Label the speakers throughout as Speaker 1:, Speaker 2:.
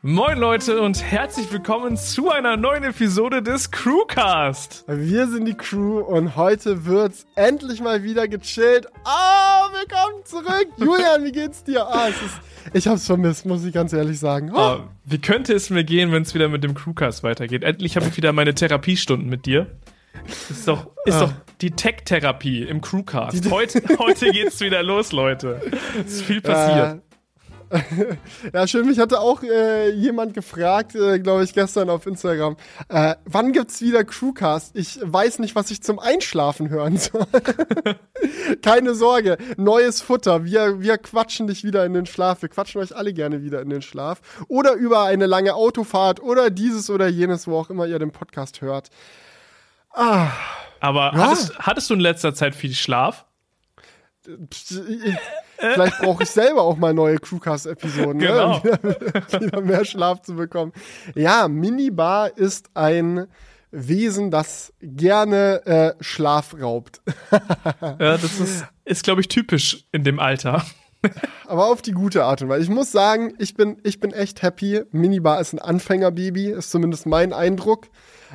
Speaker 1: Moin Leute und herzlich willkommen zu einer neuen Episode des Crewcast.
Speaker 2: Wir sind die Crew und heute wird's endlich mal wieder gechillt. Willkommen zurück. Julian, wie geht's dir? Ich hab's vermisst, muss ich ganz ehrlich sagen.
Speaker 1: Wie könnte es mir gehen, wenn es wieder mit dem Crewcast weitergeht? Endlich habe ich wieder meine Therapiestunden mit dir. Ist doch die Tech-Therapie im Crewcast. Heute geht's wieder los, Leute. Es ist viel passiert.
Speaker 2: Ja, schön. Mich hatte auch jemand gefragt, glaube ich, gestern auf Instagram, wann gibt's wieder Crewcast? Ich weiß nicht, was ich zum Einschlafen hören soll. Keine Sorge, neues Futter. Wir quatschen dich wieder in den Schlaf. Wir quatschen euch alle gerne wieder in den Schlaf. Oder über eine lange Autofahrt oder dieses oder jenes, wo auch immer ihr den Podcast hört.
Speaker 1: Aber ja. Hattest du in letzter Zeit viel Schlaf?
Speaker 2: Vielleicht brauche ich selber auch mal neue Crewcast-Episoden,
Speaker 1: genau.
Speaker 2: Wieder mehr Schlaf zu bekommen. Ja, Minibar ist ein Wesen, das gerne Schlaf raubt.
Speaker 1: Ja, das ist glaube ich, typisch in dem Alter.
Speaker 2: Aber auf die gute Art und Weise. Ich muss sagen, ich bin echt happy. Minibar ist ein Anfängerbaby, ist zumindest mein Eindruck.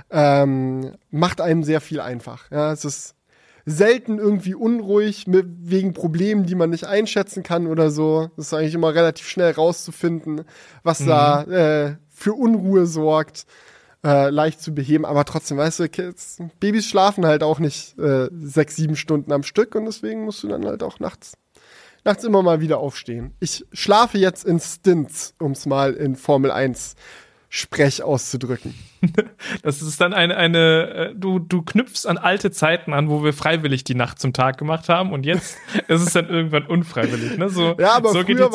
Speaker 2: Macht einem sehr viel einfach. Ja, es ist selten irgendwie unruhig wegen Problemen, die man nicht einschätzen kann oder so. Das ist eigentlich immer relativ schnell rauszufinden, was da für Unruhe sorgt, leicht zu beheben. Aber trotzdem, weißt du, Babys schlafen halt auch nicht 6-7 Stunden am Stück und deswegen musst du dann halt auch nachts immer mal wieder aufstehen. Ich schlafe jetzt in Stints, um es mal in Formel 1 Sprech auszudrücken.
Speaker 1: Das ist dann du knüpfst an alte Zeiten an, wo wir freiwillig die Nacht zum Tag gemacht haben und jetzt ist es dann irgendwann unfreiwillig, ne?
Speaker 2: Ja, aber so früher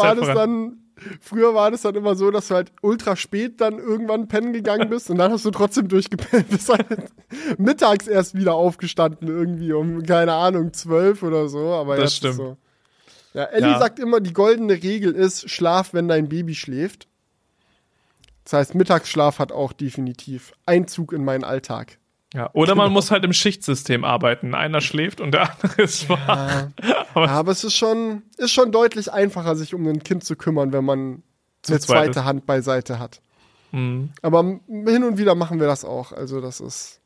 Speaker 2: war das dann immer so, dass du halt ultra spät dann irgendwann pennen gegangen bist und dann hast du trotzdem durchgepennt, bist halt mittags erst wieder aufgestanden irgendwie um, keine Ahnung, 12 oder so, aber
Speaker 1: das
Speaker 2: jetzt
Speaker 1: stimmt.
Speaker 2: Ist so. Ja, Ellie sagt immer, die goldene Regel ist, schlaf, wenn dein Baby schläft. Das heißt, Mittagsschlaf hat auch definitiv Einzug in meinen Alltag.
Speaker 1: Ja, oder man muss halt im Schichtsystem arbeiten. Einer schläft und der andere ist wach.
Speaker 2: Aber es ist schon deutlich einfacher, sich um ein Kind zu kümmern, wenn man eine zweite Hand beiseite hat.
Speaker 1: Mhm.
Speaker 2: Aber hin und wieder machen wir das auch. Also das ist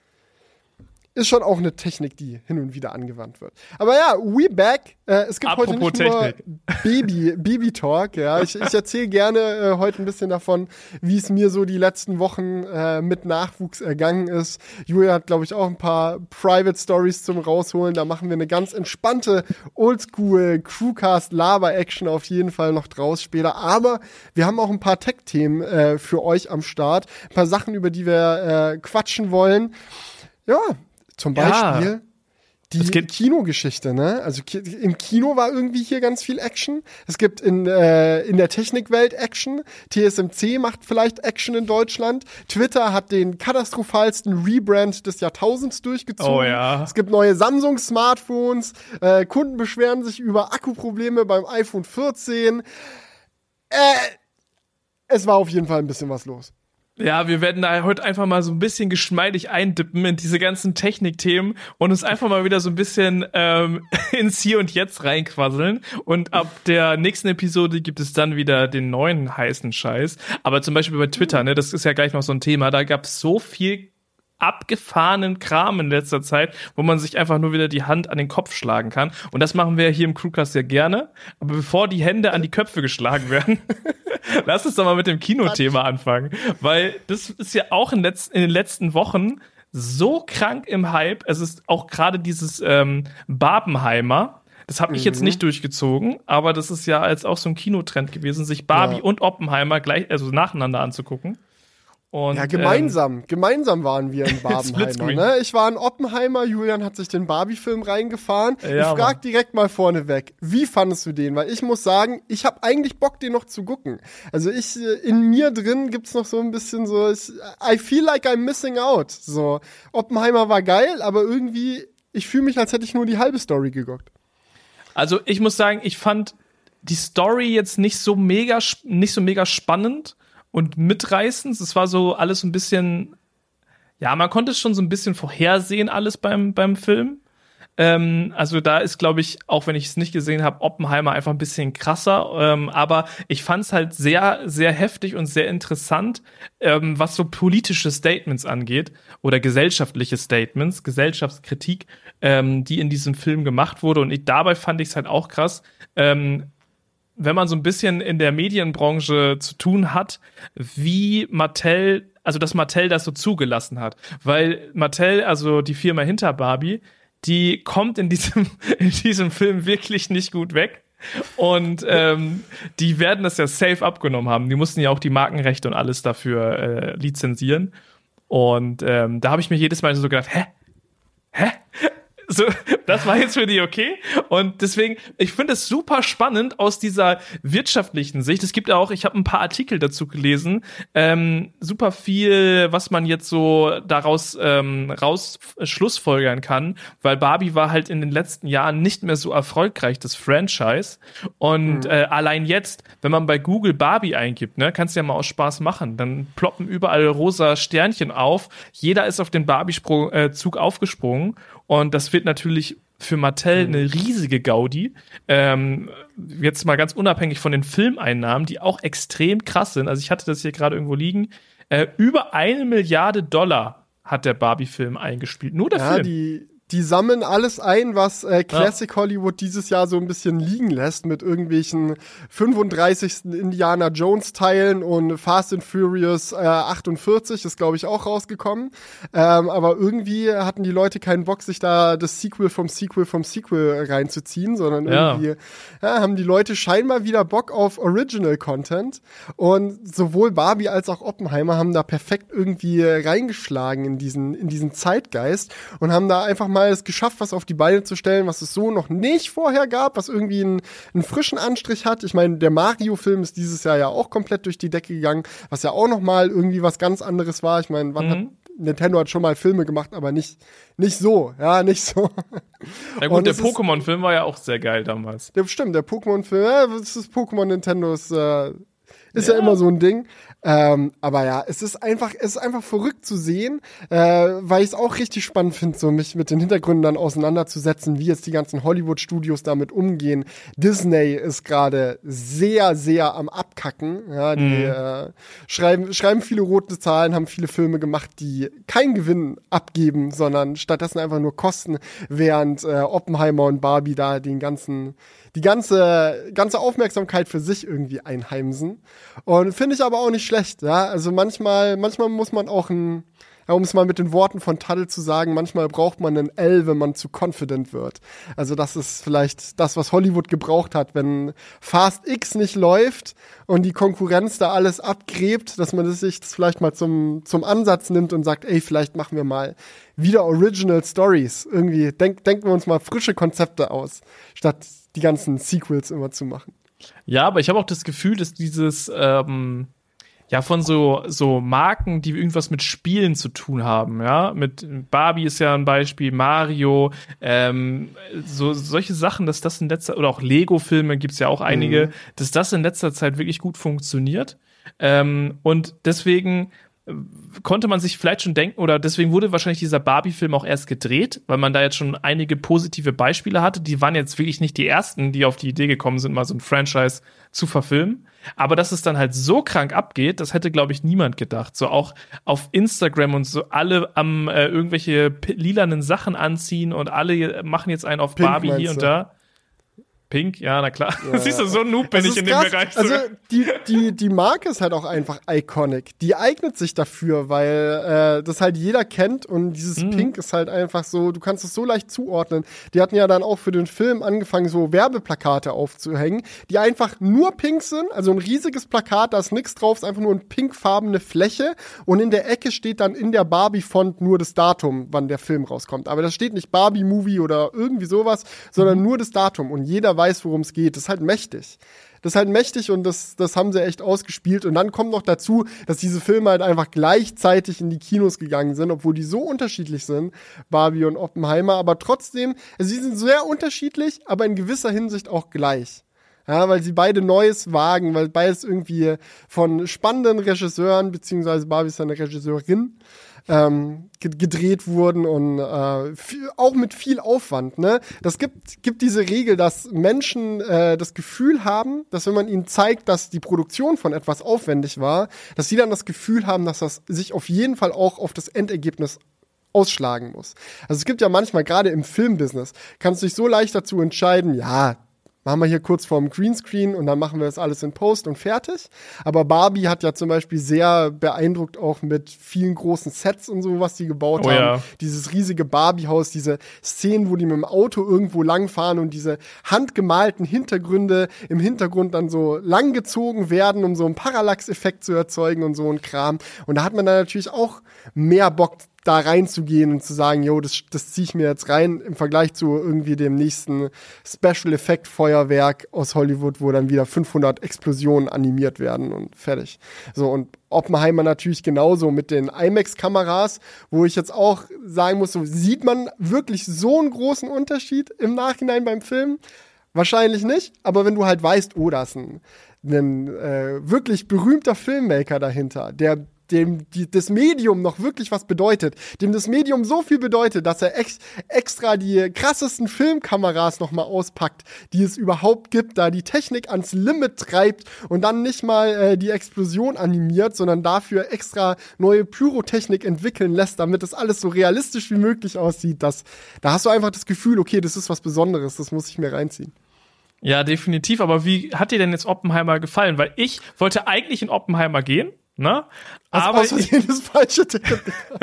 Speaker 2: schon auch eine Technik, die hin und wieder angewandt wird. Aber ja, we back. Es gibt
Speaker 1: Apropos
Speaker 2: heute nicht nur Baby-Talk. Ja. Ich erzähle gerne heute ein bisschen davon, wie es mir so die letzten Wochen mit Nachwuchs ergangen ist. Julia hat, glaube ich, auch ein paar Private Stories zum Rausholen. Da machen wir eine ganz entspannte Oldschool-Crewcast-Laber-Action auf jeden Fall noch draus später. Aber wir haben auch ein paar Tech-Themen für euch am Start. Ein paar Sachen, über die wir quatschen wollen. Ja, zum Beispiel die Kinogeschichte, ne? Also im Kino war irgendwie hier ganz viel Action. Es gibt in der Technikwelt Action. TSMC macht vielleicht Action in Deutschland. Twitter hat den katastrophalsten Rebrand des Jahrtausends durchgezogen.
Speaker 1: Oh ja.
Speaker 2: Es gibt neue Samsung-Smartphones. Kunden beschweren sich über Akkuprobleme beim iPhone 14. Es war auf jeden Fall ein bisschen was los.
Speaker 1: Ja, wir werden da heute einfach mal so ein bisschen geschmeidig eindippen in diese ganzen Technikthemen und uns einfach mal wieder so ein bisschen ins Hier und Jetzt reinquasseln. Und ab der nächsten Episode gibt es dann wieder den neuen heißen Scheiß. Aber zum Beispiel bei Twitter, ne, das ist ja gleich noch so ein Thema, da gab es so viel abgefahrenen Kram in letzter Zeit, wo man sich einfach nur wieder die Hand an den Kopf schlagen kann. Und das machen wir hier im Crewcast sehr gerne. Aber bevor die Hände an die Köpfe geschlagen werden, lass uns doch mal mit dem Kinothema anfangen. Weil das ist ja auch in den letzten Wochen so krank im Hype. Es ist auch gerade dieses Barbenheimer. Das habe ich jetzt nicht durchgezogen, aber das ist ja jetzt auch so ein Kinotrend gewesen, sich Barbie und Oppenheimer nacheinander anzugucken. Und,
Speaker 2: ja, gemeinsam waren wir in Barbenheimer. Ne? Ich war in Oppenheimer, Julian hat sich den Barbie-Film reingefahren.
Speaker 1: Ja,
Speaker 2: ich frag direkt mal vorneweg, wie fandest du den? Weil ich muss sagen, ich habe eigentlich Bock, den noch zu gucken. Also in mir drin gibt's noch so ein bisschen so, I feel like I'm missing out. So, Oppenheimer war geil, aber irgendwie, ich fühle mich, als hätte ich nur die halbe Story geguckt.
Speaker 1: Also ich muss sagen, ich fand die Story jetzt nicht so mega spannend und mitreißend. Es war so alles ein bisschen, ja, man konnte es schon so ein bisschen vorhersehen, alles beim Film. Also da ist, glaube ich, auch wenn ich es nicht gesehen habe, Oppenheimer einfach ein bisschen krasser. Aber ich fand es halt sehr, sehr heftig und sehr interessant, was so politische Statements angeht oder gesellschaftliche Statements, Gesellschaftskritik, die in diesem Film gemacht wurde. Und dabei fand ich es halt auch krass, wenn man so ein bisschen in der Medienbranche zu tun hat, wie Mattel, also dass Mattel das so zugelassen hat. Weil Mattel, also die Firma hinter Barbie, die kommt in diesem Film wirklich nicht gut weg. Und die werden das ja safe abgenommen haben. Die mussten ja auch die Markenrechte und alles dafür lizenzieren. Und da habe ich mir jedes Mal so gedacht, hä? So, das war jetzt für die okay. Und deswegen, ich finde es super spannend aus dieser wirtschaftlichen Sicht. Es gibt ja auch, ich habe ein paar Artikel dazu gelesen, super viel, was man jetzt so daraus raus schlussfolgern kann, weil Barbie war halt in den letzten Jahren nicht mehr so erfolgreich, das Franchise. Und allein jetzt, wenn man bei Google Barbie eingibt, ne, kannst du ja mal aus Spaß machen, dann ploppen überall rosa Sternchen auf. Jeder ist auf den Barbie-Zug aufgesprungen. Und das wird natürlich für Mattel eine riesige Gaudi. Jetzt mal ganz unabhängig von den Filmeinnahmen, die auch extrem krass sind. Also ich hatte das hier gerade irgendwo liegen. Über $1 Milliarde hat der Barbie-Film eingespielt. Nur der Film.
Speaker 2: Die sammeln alles ein, was Classic Hollywood dieses Jahr so ein bisschen liegen lässt mit irgendwelchen 35. Indiana Jones Teilen und Fast and Furious 48 ist, glaube ich, auch rausgekommen. Aber irgendwie hatten die Leute keinen Bock, sich da das Sequel vom Sequel reinzuziehen, sondern irgendwie haben die Leute scheinbar wieder Bock auf Original Content. Und sowohl Barbie als auch Oppenheimer haben da perfekt irgendwie reingeschlagen in diesen Zeitgeist und haben da einfach mal es geschafft, was auf die Beine zu stellen, was es so noch nicht vorher gab, was irgendwie einen frischen Anstrich hat. Ich meine, der Mario-Film ist dieses Jahr ja auch komplett durch die Decke gegangen, was ja auch noch mal irgendwie was ganz anderes war. Ich meine, Nintendo hat schon mal Filme gemacht, aber nicht so. Ja, nicht so.
Speaker 1: Ja gut, der Pokémon-Film war ja auch sehr geil damals.
Speaker 2: Stimmt, der Pokémon-Film, das ist Pokémon Nintendo ist ja immer so ein Ding. Aber ja, es ist einfach verrückt zu sehen, weil ich es auch richtig spannend finde, so mich mit den Hintergründen dann auseinanderzusetzen, wie jetzt die ganzen Hollywood-Studios damit umgehen. Disney ist gerade sehr, sehr am Abkacken. Ja, die schreiben viele rote Zahlen, haben viele Filme gemacht, die keinen Gewinn abgeben, sondern stattdessen einfach nur Kosten, während Oppenheimer und Barbie da die ganze Aufmerksamkeit für sich irgendwie einheimsen. Und finde ich aber auch nicht schlecht, ja. Also manchmal muss man auch um es mal mit den Worten von Tuttle zu sagen, manchmal braucht man einen L, wenn man zu confident wird. Also das ist vielleicht das, was Hollywood gebraucht hat, wenn Fast X nicht läuft und die Konkurrenz da alles abgräbt, dass man sich das vielleicht mal zum Ansatz nimmt und sagt, ey, vielleicht machen wir mal wieder Original Stories. Irgendwie denken wir uns mal frische Konzepte aus, statt die ganzen Sequels immer zu machen.
Speaker 1: Ja, aber ich habe auch das Gefühl, dass dieses von so Marken, die irgendwas mit Spielen zu tun haben, ja, mit Barbie ist ja ein Beispiel, Mario, solche Sachen, dass das in letzter, oder auch Lego-Filme gibt's ja auch einige, dass das in letzter Zeit wirklich gut funktioniert. Und deswegen konnte man sich vielleicht schon denken, oder deswegen wurde wahrscheinlich dieser Barbie-Film auch erst gedreht, weil man da jetzt schon einige positive Beispiele hatte. Die waren jetzt wirklich nicht die ersten, die auf die Idee gekommen sind, mal so ein Franchise zu verfilmen. Aber dass es dann halt so krank abgeht, das hätte, glaube ich, niemand gedacht. So auch auf Instagram und so alle am irgendwelche lilanen Sachen anziehen und alle machen jetzt einen auf Pink, Barbie hier und da. Pink, ja, na klar. Ja. Siehst du, so ein Noob bin ich in dem Bereich.
Speaker 2: Also die Marke ist halt auch einfach iconic. Die eignet sich dafür, weil das halt jeder kennt und dieses Pink ist halt einfach so, du kannst es so leicht zuordnen. Die hatten ja dann auch für den Film angefangen, so Werbeplakate aufzuhängen, die einfach nur pink sind, also ein riesiges Plakat, da ist nichts drauf, ist einfach nur eine pinkfarbene Fläche und in der Ecke steht dann in der Barbie-Font nur das Datum, wann der Film rauskommt. Aber da steht nicht Barbie-Movie oder irgendwie sowas, sondern nur das Datum und jeder weiß, worum es geht. Das ist halt mächtig. Und das haben sie echt ausgespielt. Und dann kommt noch dazu, dass diese Filme halt einfach gleichzeitig in die Kinos gegangen sind, obwohl die so unterschiedlich sind, Barbie und Oppenheimer. Aber trotzdem, also sie sind sehr unterschiedlich, aber in gewisser Hinsicht auch gleich. Ja, weil sie beide Neues wagen, weil beides irgendwie von spannenden Regisseuren, beziehungsweise Barbie ist eine Regisseurin, gedreht wurden und auch mit viel Aufwand. Ne? Das gibt diese Regel, dass Menschen das Gefühl haben, dass wenn man ihnen zeigt, dass die Produktion von etwas aufwendig war, dass sie dann das Gefühl haben, dass das sich auf jeden Fall auch auf das Endergebnis ausschlagen muss. Also es gibt ja manchmal, gerade im Filmbusiness, kannst du dich so leicht dazu entscheiden, ja, machen wir hier kurz vorm Greenscreen und dann machen wir das alles in Post und fertig. Aber Barbie hat ja zum Beispiel sehr beeindruckt auch mit vielen großen Sets und so, was die gebaut haben.
Speaker 1: Ja.
Speaker 2: Dieses riesige Barbie-Haus, diese Szenen, wo die mit dem Auto irgendwo langfahren und diese handgemalten Hintergründe im Hintergrund dann so langgezogen werden, um so einen Parallax-Effekt zu erzeugen und so ein Kram. Und da hat man dann natürlich auch mehr Bock, da reinzugehen und zu sagen, jo, das ziehe ich mir jetzt rein im Vergleich zu irgendwie dem nächsten Special-Effekt-Feuerwerk aus Hollywood, wo dann wieder 500 Explosionen animiert werden und fertig. So, und Oppenheimer natürlich genauso mit den IMAX-Kameras, wo ich jetzt auch sagen muss, so, sieht man wirklich so einen großen Unterschied im Nachhinein beim Film? Wahrscheinlich nicht, aber wenn du halt weißt, oh, da ist ein wirklich berühmter Filmmaker dahinter, dem das Medium noch wirklich was bedeutet, dem das Medium so viel bedeutet, dass er extra die krassesten Filmkameras noch mal auspackt, die es überhaupt gibt, da die Technik ans Limit treibt und dann nicht mal die Explosion animiert, sondern dafür extra neue Pyrotechnik entwickeln lässt, damit es alles so realistisch wie möglich aussieht. Da hast du einfach das Gefühl, okay, das ist was Besonderes, das muss ich mir reinziehen.
Speaker 1: Ja, definitiv. Aber wie hat dir denn jetzt Oppenheimer gefallen? Weil ich wollte eigentlich in Oppenheimer gehen, ne? Aber
Speaker 2: aus Versehen das falsche Ticket.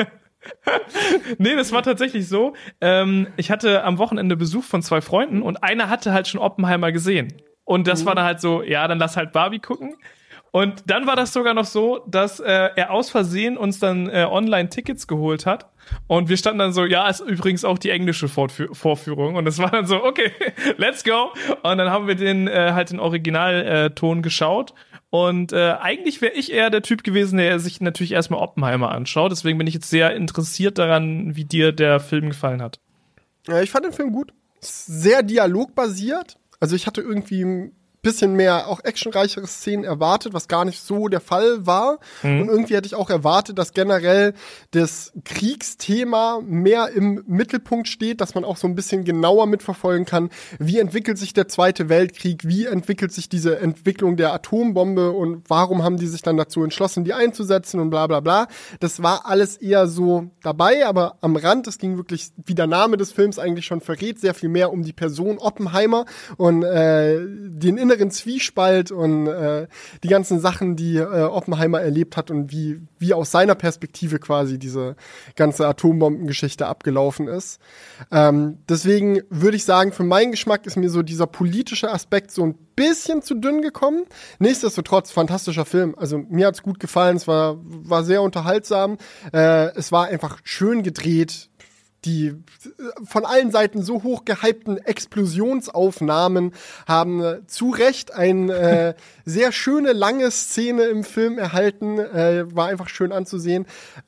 Speaker 1: Nee, das war tatsächlich so. Ich hatte am Wochenende Besuch von 2 Freunden und einer hatte halt schon Oppenheimer gesehen. Und das war dann halt so, ja, dann lass halt Barbie gucken. Und dann war das sogar noch so, dass er aus Versehen uns dann online Tickets geholt hat. Und wir standen dann so, ja, ist übrigens auch die englische Vorführung. Und es war dann so, okay, let's go. Und dann haben wir den halt den Originalton geschaut. Und eigentlich wäre ich eher der Typ gewesen, der sich natürlich erstmal Oppenheimer anschaut. Deswegen bin ich jetzt sehr interessiert daran, wie dir der Film gefallen hat.
Speaker 2: Ja, ich fand den Film gut. Sehr dialogbasiert. Also ich hatte irgendwie ein bisschen mehr auch actionreichere Szenen erwartet, was gar nicht so der Fall war. Und irgendwie hätte ich auch erwartet, dass generell das Kriegsthema mehr im Mittelpunkt steht, dass man auch so ein bisschen genauer mitverfolgen kann, wie entwickelt sich der Zweite Weltkrieg, wie entwickelt sich diese Entwicklung der Atombombe und warum haben die sich dann dazu entschlossen, die einzusetzen und bla bla bla. Das war alles eher so dabei, aber am Rand, es ging wirklich, wie der Name des Films eigentlich schon verrät, sehr viel mehr um die Person Oppenheimer und den inneren Zwiespalt und die ganzen Sachen, die Oppenheimer erlebt hat und wie aus seiner Perspektive quasi diese ganze Atombombengeschichte abgelaufen ist. Deswegen würde ich sagen, für meinen Geschmack ist mir so dieser politische Aspekt so ein bisschen zu dünn gekommen. Nichtsdestotrotz, fantastischer Film. Also mir hat's gut gefallen, es war sehr unterhaltsam. Es war einfach schön gedreht. Die von allen Seiten so hoch gehypten Explosionsaufnahmen haben zu Recht eine sehr schöne, lange Szene im Film erhalten. War einfach schön anzusehen.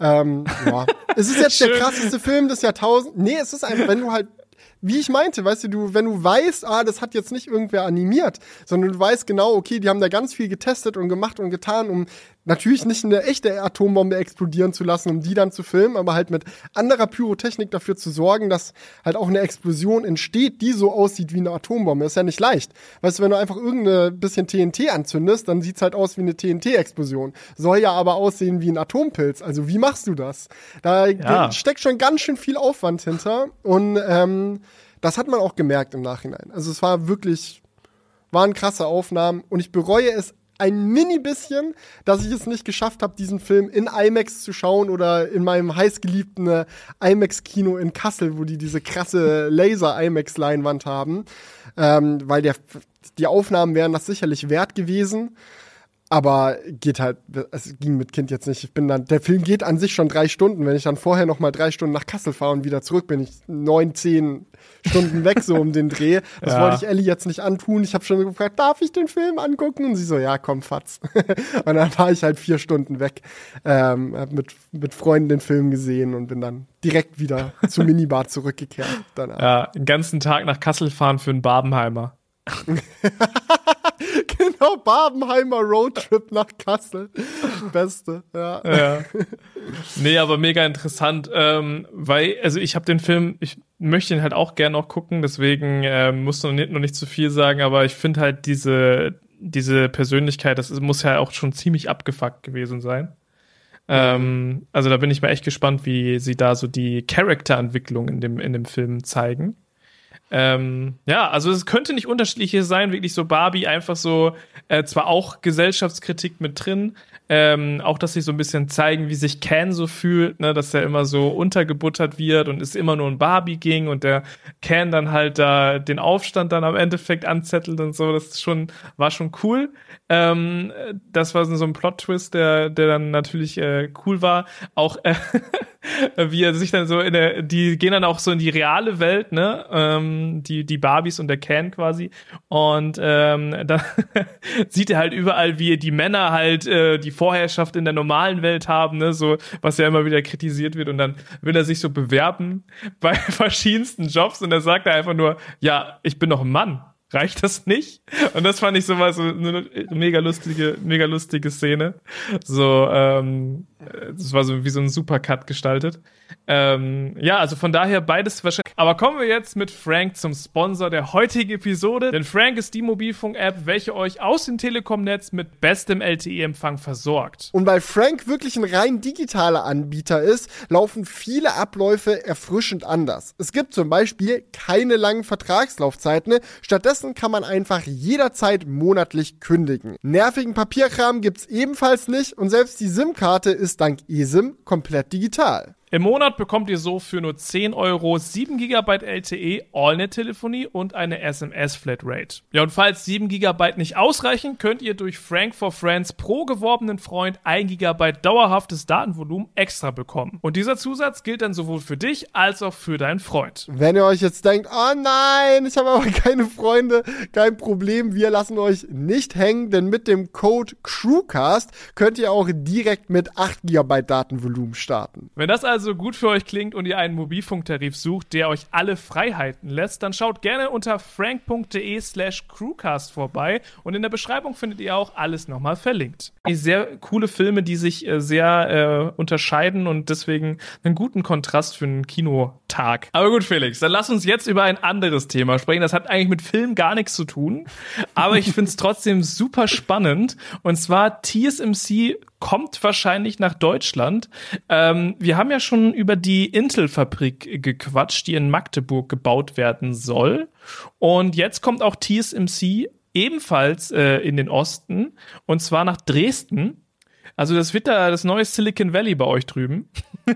Speaker 2: Ja. Es ist jetzt der krasseste Film des Jahrtausends. Nee, es ist einfach, wenn du halt, wie ich meinte, weißt du, wenn du weißt, das hat jetzt nicht irgendwer animiert, sondern du weißt genau, okay, die haben da ganz viel getestet und gemacht und getan, um natürlich nicht eine echte Atombombe explodieren zu lassen, um die dann zu filmen, aber halt mit anderer Pyrotechnik dafür zu sorgen, dass halt auch eine Explosion entsteht, die so aussieht wie eine Atombombe. Das ist ja nicht leicht. Weißt du, wenn du einfach irgendein bisschen TNT anzündest, dann sieht's halt aus wie eine TNT-Explosion. Soll ja aber aussehen wie ein Atompilz. Also wie machst du das? Da steckt schon ganz schön viel Aufwand hinter und das hat man auch gemerkt im Nachhinein. Also es waren krasse Aufnahmen und ich bereue es ein mini bisschen, dass ich es nicht geschafft habe, diesen Film in IMAX zu schauen oder in meinem heißgeliebten IMAX-Kino in Kassel, wo die diese krasse Laser-IMAX-Leinwand haben. Weil die Aufnahmen wären das sicherlich wert gewesen. Aber es ging mit Kind jetzt nicht. Der Film geht an sich schon 3 Stunden. Wenn ich dann vorher noch mal 3 Stunden nach Kassel fahre und wieder zurück, bin ich 9, 10 Stunden weg so um den Dreh. Das wollte ich Ellie jetzt nicht antun. Ich habe schon gefragt, darf ich den Film angucken? Und sie so, ja, komm, Fatz. Und dann war ich halt 4 Stunden weg. Hab mit Freunden den Film gesehen und bin dann direkt wieder zur Minibar zurückgekehrt. Danach.
Speaker 1: Ja, den ganzen Tag nach Kassel fahren für einen Barbenheimer.
Speaker 2: Genau, Barbenheimer Roadtrip nach Kassel. Beste, ja.
Speaker 1: Ja. Nee, aber mega interessant, weil, also ich habe den Film, ich möchte ihn halt auch gerne noch gucken, deswegen muss noch nicht zu viel sagen, aber ich finde halt diese Persönlichkeit, muss ja auch schon ziemlich abgefuckt gewesen sein. Also da bin ich mal echt gespannt, wie sie da so die Charakterentwicklung in dem Film zeigen. Ja, also es könnte nicht unterschiedlich hier sein, wirklich so Barbie einfach so, zwar auch Gesellschaftskritik mit drin, auch, dass sie so ein bisschen zeigen, wie sich Ken so fühlt, ne, dass er immer so untergebuttert wird und es immer nur um Barbie ging und der Ken dann halt da den Aufstand dann am Endeffekt anzettelt und so, war schon cool. Das war so ein Plot-Twist, der dann natürlich cool war. Auch wie er sich dann so die gehen dann auch so in die reale Welt, ne? Die Barbies und der Ken quasi. Und da sieht er halt überall, wie die Männer halt die Vorherrschaft in der normalen Welt haben, ne? So, was ja immer wieder kritisiert wird. Und dann will er sich so bewerben bei verschiedensten Jobs und dann sagt er einfach nur, ja, ich bin doch ein Mann. Reicht das nicht? Und das fand ich so mal so eine mega lustige Szene. So, das war so wie so ein Supercut gestaltet. Ja, also von daher beides wahrscheinlich. Aber kommen wir jetzt mit Frank zum Sponsor der heutigen Episode. Denn Frank ist die Mobilfunk-App, welche euch aus dem Telekom-Netz mit bestem LTE-Empfang versorgt.
Speaker 2: Und weil Frank wirklich ein rein digitaler Anbieter ist, laufen viele Abläufe erfrischend anders. Es gibt zum Beispiel keine langen Vertragslaufzeiten. Stattdessen kann man einfach jederzeit monatlich kündigen. Nervigen Papierkram gibt's ebenfalls nicht und selbst die SIM-Karte ist dank eSIM komplett digital.
Speaker 1: Im Monat bekommt ihr so für nur 10 Euro 7 GB LTE, AllNet-Telefonie und eine SMS-Flatrate. Ja, und falls 7 GB nicht ausreichen, könnt ihr durch Frank for Friends pro geworbenen Freund 1 GB dauerhaftes Datenvolumen extra bekommen. Und dieser Zusatz gilt dann sowohl für dich als auch für deinen Freund.
Speaker 2: Wenn ihr euch jetzt denkt, oh nein, ich habe aber keine Freunde, kein Problem, wir lassen euch nicht hängen, denn mit dem Code CREWCAST könnt ihr auch direkt mit 8 GB Datenvolumen starten.
Speaker 1: Wenn das also gut für euch klingt und ihr einen Mobilfunktarif sucht, der euch alle Freiheiten lässt, dann schaut gerne unter frank.de/crewcast vorbei und in der Beschreibung findet ihr auch alles nochmal verlinkt. Sehr coole Filme, die sich sehr unterscheiden und deswegen einen guten Kontrast für einen Kinotag. Aber gut, Felix, dann lass uns jetzt über ein anderes Thema sprechen. Das hat eigentlich mit Film gar nichts zu tun, aber ich finde es trotzdem super spannend und zwar TSMC kommt wahrscheinlich nach Deutschland. Wir haben ja schon über die Intel-Fabrik gequatscht, die in Magdeburg gebaut werden soll. Und jetzt kommt auch TSMC ebenfalls in den Osten, und zwar nach Dresden. Also das wird da das neue Silicon Valley bei euch drüben.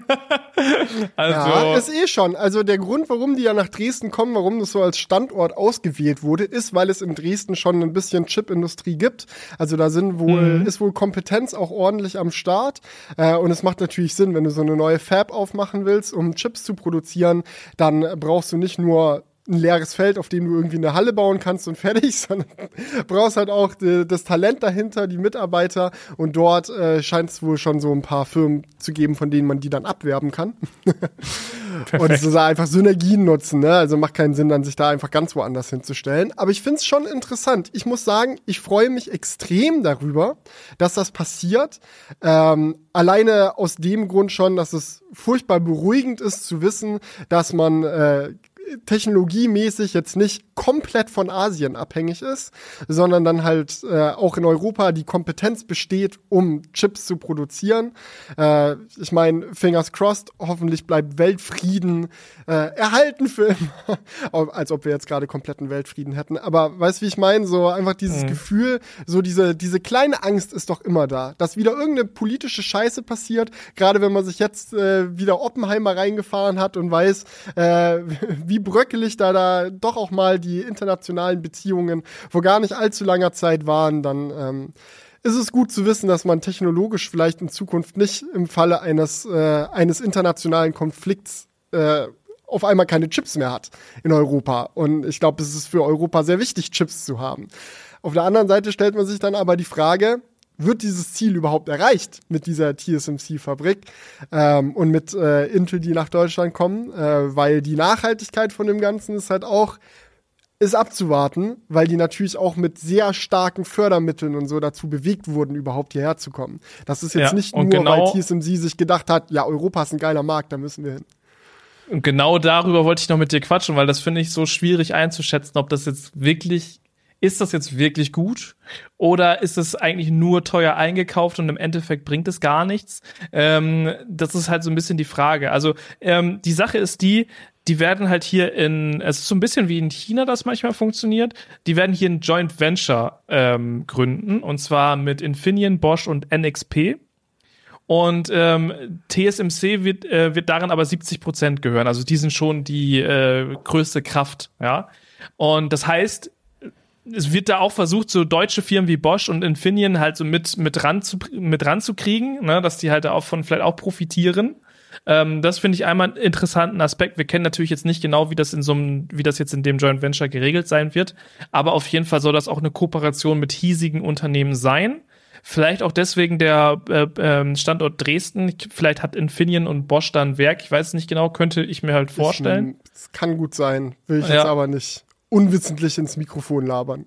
Speaker 2: Also, ja, ist schon. Also der Grund, warum die ja nach Dresden kommen, warum das so als Standort ausgewählt wurde, ist, weil es in Dresden schon ein bisschen Chipindustrie gibt. Also da ist wohl Kompetenz auch ordentlich am Start. Und es macht natürlich Sinn, wenn du so eine neue Fab aufmachen willst, um Chips zu produzieren, dann brauchst du nicht nur ein leeres Feld, auf dem du irgendwie eine Halle bauen kannst und fertig, sondern brauchst halt auch das Talent dahinter, die Mitarbeiter, und dort scheint es wohl schon so ein paar Firmen zu geben, von denen man die dann abwerben kann. Und so einfach Synergien nutzen, ne? Also macht keinen Sinn, dann sich da einfach ganz woanders hinzustellen. Aber ich finde es schon interessant. Ich muss sagen, ich freue mich extrem darüber, dass das passiert. Alleine aus dem Grund schon, dass es furchtbar beruhigend ist zu wissen, dass man technologiemäßig jetzt nicht komplett von Asien abhängig ist, sondern dann halt auch in Europa die Kompetenz besteht, um Chips zu produzieren. Ich meine, fingers crossed, hoffentlich bleibt Weltfrieden erhalten für immer. Als ob wir jetzt gerade kompletten Weltfrieden hätten. Aber weißt du, wie ich meine? So einfach dieses Gefühl, so diese kleine Angst ist doch immer da, dass wieder irgendeine politische Scheiße passiert, gerade wenn man sich jetzt wieder Oppenheimer reingefahren hat und weiß, wie bröckelig da doch auch mal die internationalen Beziehungen vor gar nicht allzu langer Zeit waren, dann ist es gut zu wissen, dass man technologisch vielleicht in Zukunft nicht im Falle eines internationalen Konflikts auf einmal keine Chips mehr hat in Europa. Und ich glaube, es ist für Europa sehr wichtig, Chips zu haben. Auf der anderen Seite stellt man sich dann aber die Frage, wird dieses Ziel überhaupt erreicht mit dieser TSMC-Fabrik und mit Intel, die nach Deutschland kommen? Weil die Nachhaltigkeit von dem Ganzen ist halt auch ist abzuwarten, weil die natürlich auch mit sehr starken Fördermitteln und so dazu bewegt wurden, überhaupt hierher zu kommen. Das ist jetzt nicht nur, weil TSMC sich gedacht hat, ja, Europa ist ein geiler Markt, da müssen wir hin.
Speaker 1: Und genau darüber wollte ich noch mit dir quatschen, weil das finde ich so schwierig einzuschätzen, ob das jetzt wirklich, ist das jetzt wirklich gut oder ist es eigentlich nur teuer eingekauft und im Endeffekt bringt es gar nichts? Das ist halt so ein bisschen die Frage. Also die Sache ist die werden halt hier es ist so ein bisschen wie in China das manchmal funktioniert, die werden hier ein Joint Venture gründen, und zwar mit Infineon, Bosch und NXP. Und TSMC wird daran aber 70% gehören. Also die sind schon die größte Kraft, ja. Und das heißt, es wird da auch versucht, so deutsche Firmen wie Bosch und Infineon halt so mit ranzukriegen, ne, dass die halt davon vielleicht auch profitieren. Das finde ich einmal einen interessanten Aspekt. Wir kennen natürlich jetzt nicht genau, wie das jetzt in dem Joint Venture geregelt sein wird. Aber auf jeden Fall soll das auch eine Kooperation mit hiesigen Unternehmen sein. Vielleicht auch deswegen der Standort Dresden. Vielleicht hat Infineon und Bosch da ein Werk. Ich weiß es nicht genau, könnte ich mir halt vorstellen.
Speaker 2: Es kann gut sein. Will ich jetzt aber nicht unwissentlich ins Mikrofon labern.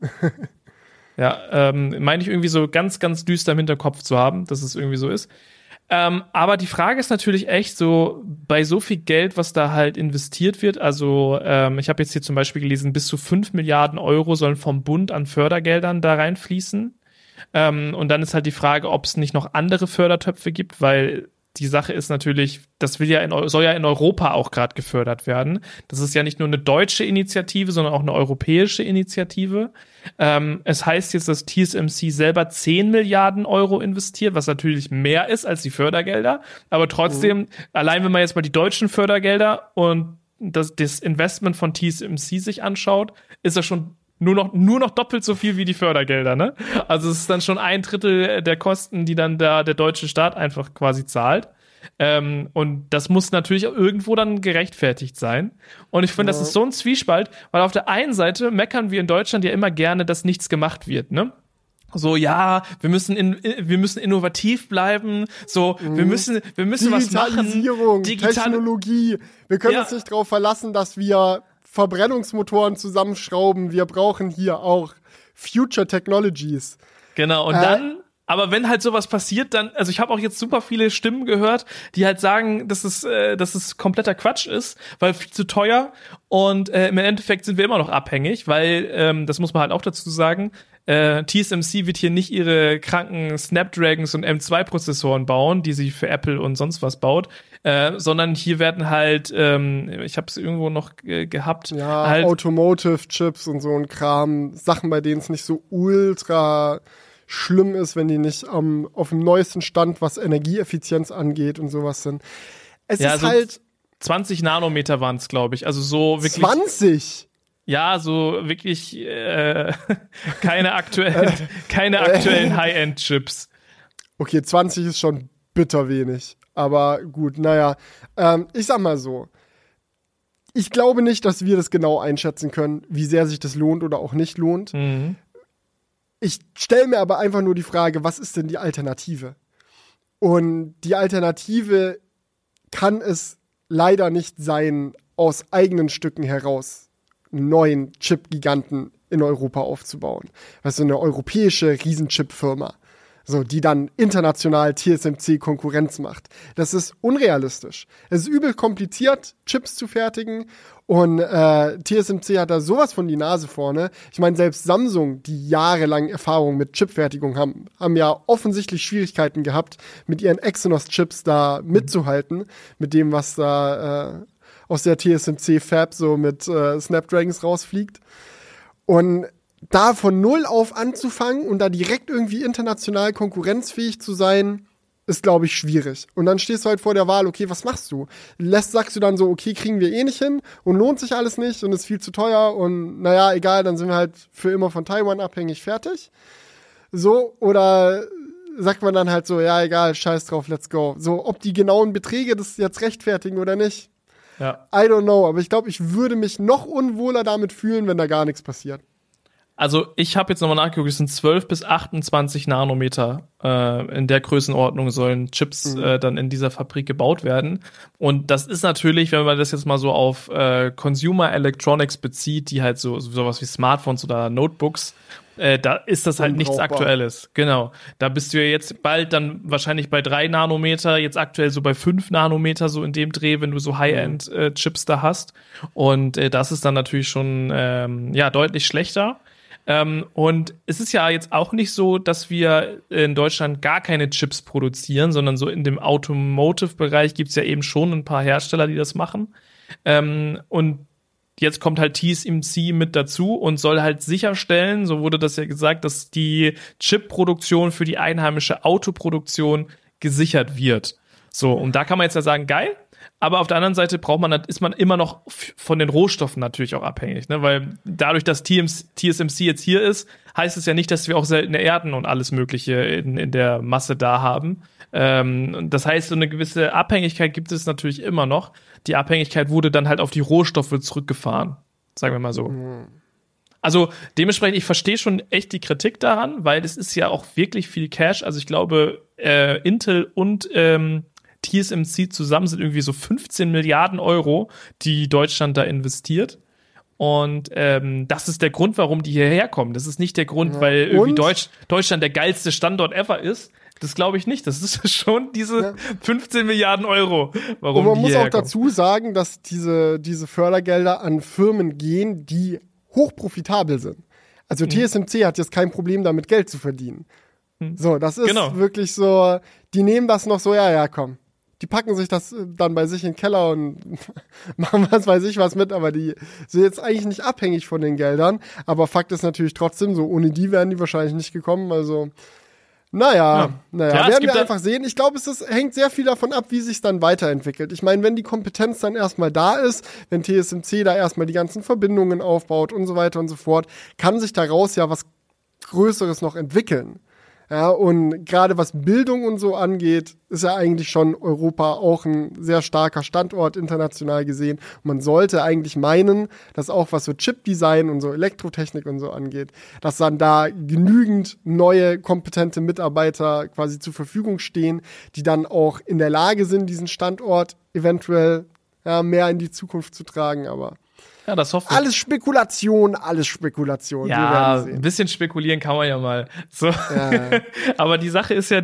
Speaker 1: Ja, meine ich irgendwie so ganz, ganz düster im Hinterkopf zu haben, dass es irgendwie so ist. Aber die Frage ist natürlich echt so, bei so viel Geld, was da halt investiert wird, also ich habe jetzt hier zum Beispiel gelesen, bis zu 5 Milliarden Euro sollen vom Bund an Fördergeldern da reinfließen. Und dann ist halt die Frage, ob es nicht noch andere Fördertöpfe gibt, weil die Sache ist natürlich, das soll ja in Europa auch gerade gefördert werden. Das ist ja nicht nur eine deutsche Initiative, sondern auch eine europäische Initiative. Es heißt jetzt, dass TSMC selber 10 Milliarden Euro investiert, was natürlich mehr ist als die Fördergelder. Aber trotzdem, allein wenn man jetzt mal die deutschen Fördergelder und das Investment von TSMC sich anschaut, ist das schon nur noch doppelt so viel wie die Fördergelder, ne? Also es ist dann schon 1/3 der Kosten, die dann der deutsche Staat einfach quasi zahlt. Und das muss natürlich auch irgendwo dann gerechtfertigt sein. Und ich finde, das ist so ein Zwiespalt, weil auf der einen Seite meckern wir in Deutschland ja immer gerne, dass nichts gemacht wird, ne? So, ja, wir müssen innovativ bleiben. So, wir müssen was machen.
Speaker 2: Technologie. Wir können uns nicht darauf verlassen, dass wir Verbrennungsmotoren zusammenschrauben. Wir brauchen hier auch Future Technologies.
Speaker 1: Genau, und dann, aber wenn halt sowas passiert, dann, also ich habe auch jetzt super viele Stimmen gehört, die halt sagen, dass es kompletter Quatsch ist, weil viel zu teuer, und im Endeffekt sind wir immer noch abhängig, weil, das muss man halt auch dazu sagen, TSMC wird hier nicht ihre kranken Snapdragons und M2-Prozessoren bauen, die sie für Apple und sonst was baut, sondern hier werden halt, ich habe es irgendwo noch gehabt,
Speaker 2: ja,
Speaker 1: halt
Speaker 2: Automotive-Chips und so ein Kram, Sachen, bei denen es nicht so ultra schlimm ist, wenn die nicht auf dem neuesten Stand, was Energieeffizienz angeht und sowas sind. Es ist
Speaker 1: also
Speaker 2: halt
Speaker 1: 20 Nanometer waren es, glaube ich, also so wirklich
Speaker 2: 20?
Speaker 1: Ja, so wirklich keine aktuellen High-End-Chips.
Speaker 2: Okay, 20 ist schon bitter wenig. Aber gut, naja. Ich sag mal so. Ich glaube nicht, dass wir das genau einschätzen können, wie sehr sich das lohnt oder auch nicht lohnt.
Speaker 1: Mhm.
Speaker 2: Ich stelle mir aber einfach nur die Frage, was ist denn die Alternative? Und die Alternative kann es leider nicht sein, aus eigenen Stücken heraus einen neuen Chip-Giganten in Europa aufzubauen. Das ist eine europäische Riesenchip-Firma, so, die dann international TSMC Konkurrenz macht. Das ist unrealistisch. Es ist übel kompliziert, Chips zu fertigen, und TSMC hat da sowas von die Nase vorne. Ich meine, selbst Samsung, die jahrelang Erfahrung mit Chipfertigung haben ja offensichtlich Schwierigkeiten gehabt, mit ihren Exynos-Chips da mitzuhalten, mit dem, was da aus der TSMC-Fab so mit Snapdragons rausfliegt. Und da von null auf anzufangen und da direkt irgendwie international konkurrenzfähig zu sein, ist, glaube ich, schwierig. Und dann stehst du halt vor der Wahl, okay, was machst du? Sagst du dann so, okay, kriegen wir eh nicht hin und lohnt sich alles nicht und ist viel zu teuer und naja, egal, dann sind wir halt für immer von Taiwan abhängig, fertig. So, oder sagt man dann halt so, ja, egal, scheiß drauf, let's go. So, ob die genauen Beträge das jetzt rechtfertigen oder nicht,
Speaker 1: ja.
Speaker 2: I don't know. Aber ich glaube, ich würde mich noch unwohler damit fühlen, wenn da gar nichts passiert.
Speaker 1: Also ich habe jetzt nochmal nachgeguckt, es sind 12 bis 28 Nanometer. In der Größenordnung sollen Chips dann in dieser Fabrik gebaut werden. Und das ist natürlich, wenn man das jetzt mal so auf Consumer Electronics bezieht, die halt sowas wie Smartphones oder Notebooks, da ist das halt nichts Aktuelles. Genau. Da bist du ja jetzt bald dann wahrscheinlich bei 3 Nanometer, jetzt aktuell so bei 5 Nanometer, so in dem Dreh, wenn du so High-End-Chips da hast. Und das ist dann natürlich schon deutlich schlechter. Und es ist ja jetzt auch nicht so, dass wir in Deutschland gar keine Chips produzieren, sondern so in dem Automotive-Bereich gibt's ja eben schon ein paar Hersteller, die das machen. Und jetzt kommt halt TSMC mit dazu und soll halt sicherstellen, so wurde das ja gesagt, dass die Chip-Produktion für die einheimische Autoproduktion gesichert wird. So, und da kann man jetzt ja sagen, geil. Aber auf der anderen Seite ist man immer noch von den Rohstoffen natürlich auch abhängig, ne? Weil dadurch, dass TSMC jetzt hier ist, heißt es ja nicht, dass wir auch seltene Erden und alles Mögliche in der Masse da haben. Das heißt, so eine gewisse Abhängigkeit gibt es natürlich immer noch. Die Abhängigkeit wurde dann halt auf die Rohstoffe zurückgefahren, sagen wir mal so. Also dementsprechend, ich verstehe schon echt die Kritik daran, weil es ist ja auch wirklich viel Cash. Also ich glaube, Intel und TSMC zusammen sind irgendwie so 15 Milliarden Euro, die Deutschland da investiert. Und das ist der Grund, warum die hierher kommen. Das ist nicht der Grund, weil irgendwie Deutschland der geilste Standort ever ist. Das glaube ich nicht. Das ist schon diese 15 Milliarden Euro, warum die hierher kommen. Und man muss auch
Speaker 2: dazu sagen, dass diese Fördergelder an Firmen gehen, die hochprofitabel sind. Also TSMC hat jetzt kein Problem damit, Geld zu verdienen. So, das ist wirklich so, die nehmen das noch so, ja, komm. Die packen sich das dann bei sich in den Keller und machen was weiß ich was mit, aber die sind jetzt eigentlich nicht abhängig von den Geldern. Aber Fakt ist natürlich trotzdem so, ohne die wären die wahrscheinlich nicht gekommen. Also, werden wir einfach sehen. Ich glaube, hängt sehr viel davon ab, wie sich dann weiterentwickelt. Ich meine, wenn die Kompetenz dann erstmal da ist, wenn TSMC da erstmal die ganzen Verbindungen aufbaut und so weiter und so fort, kann sich daraus ja was Größeres noch entwickeln. Ja, und gerade was Bildung und so angeht, ist ja eigentlich schon Europa auch ein sehr starker Standort international gesehen. Und man sollte eigentlich meinen, dass auch was so Chip-Design und so Elektrotechnik und so angeht, dass dann da genügend neue, kompetente Mitarbeiter quasi zur Verfügung stehen, die dann auch in der Lage sind, diesen Standort eventuell mehr in die Zukunft zu tragen, aber
Speaker 1: ja, das hoffe ich.
Speaker 2: Alles Spekulation.
Speaker 1: Ja, ein bisschen spekulieren kann man ja mal. So. Ja. Aber die Sache ist ja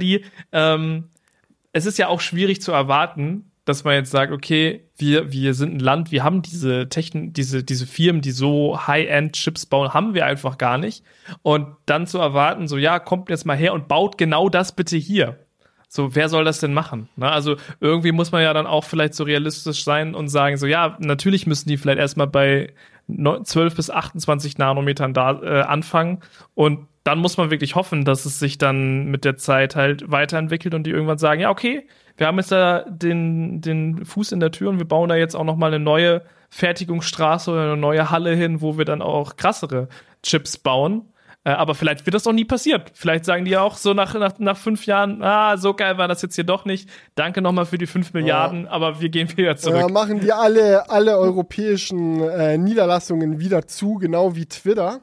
Speaker 1: es ist ja auch schwierig zu erwarten, dass man jetzt sagt, okay, wir sind ein Land, wir haben diese Firmen, die so High-End-Chips bauen, haben wir einfach gar nicht. Und dann zu erwarten, so, ja, kommt jetzt mal her und baut genau das bitte hier. So, wer soll das denn machen? Ne? Also irgendwie muss man ja dann auch vielleicht so realistisch sein und sagen, so ja, natürlich müssen die vielleicht erstmal bei 12 bis 28 Nanometern da anfangen und dann muss man wirklich hoffen, dass es sich dann mit der Zeit halt weiterentwickelt und die irgendwann sagen, ja okay, wir haben jetzt da den Fuß in der Tür und wir bauen da jetzt auch nochmal eine neue Fertigungsstraße oder eine neue Halle hin, wo wir dann auch krassere Chips bauen. Aber vielleicht wird das auch nie passiert. Vielleicht sagen die ja auch so nach 5 Jahren, so geil war das jetzt hier doch nicht. Danke nochmal für die 5 Milliarden, aber wir gehen wieder zurück.
Speaker 2: Ja, machen die alle europäischen Niederlassungen wieder zu, genau wie Twitter.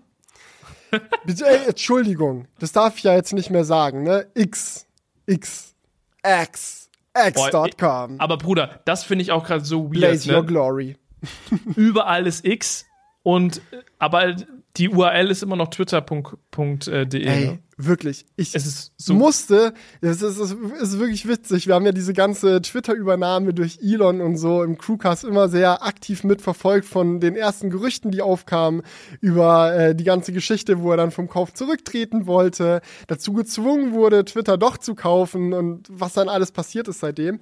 Speaker 2: Entschuldigung, das darf ich ja jetzt nicht mehr sagen, ne? X.com.
Speaker 1: Aber Bruder, das finde ich auch gerade so weird.
Speaker 2: Blaze your glory.
Speaker 1: Überall ist X aber die URL ist immer noch twitter.de.
Speaker 2: Ey,
Speaker 1: ne?
Speaker 2: Wirklich.
Speaker 1: Es ist so
Speaker 2: es ist wirklich witzig. Wir haben ja diese ganze Twitter-Übernahme durch Elon und so im Crewcast immer sehr aktiv mitverfolgt von den ersten Gerüchten, die aufkamen über die ganze Geschichte, wo er dann vom Kauf zurücktreten wollte, dazu gezwungen wurde, Twitter doch zu kaufen und was dann alles passiert ist seitdem.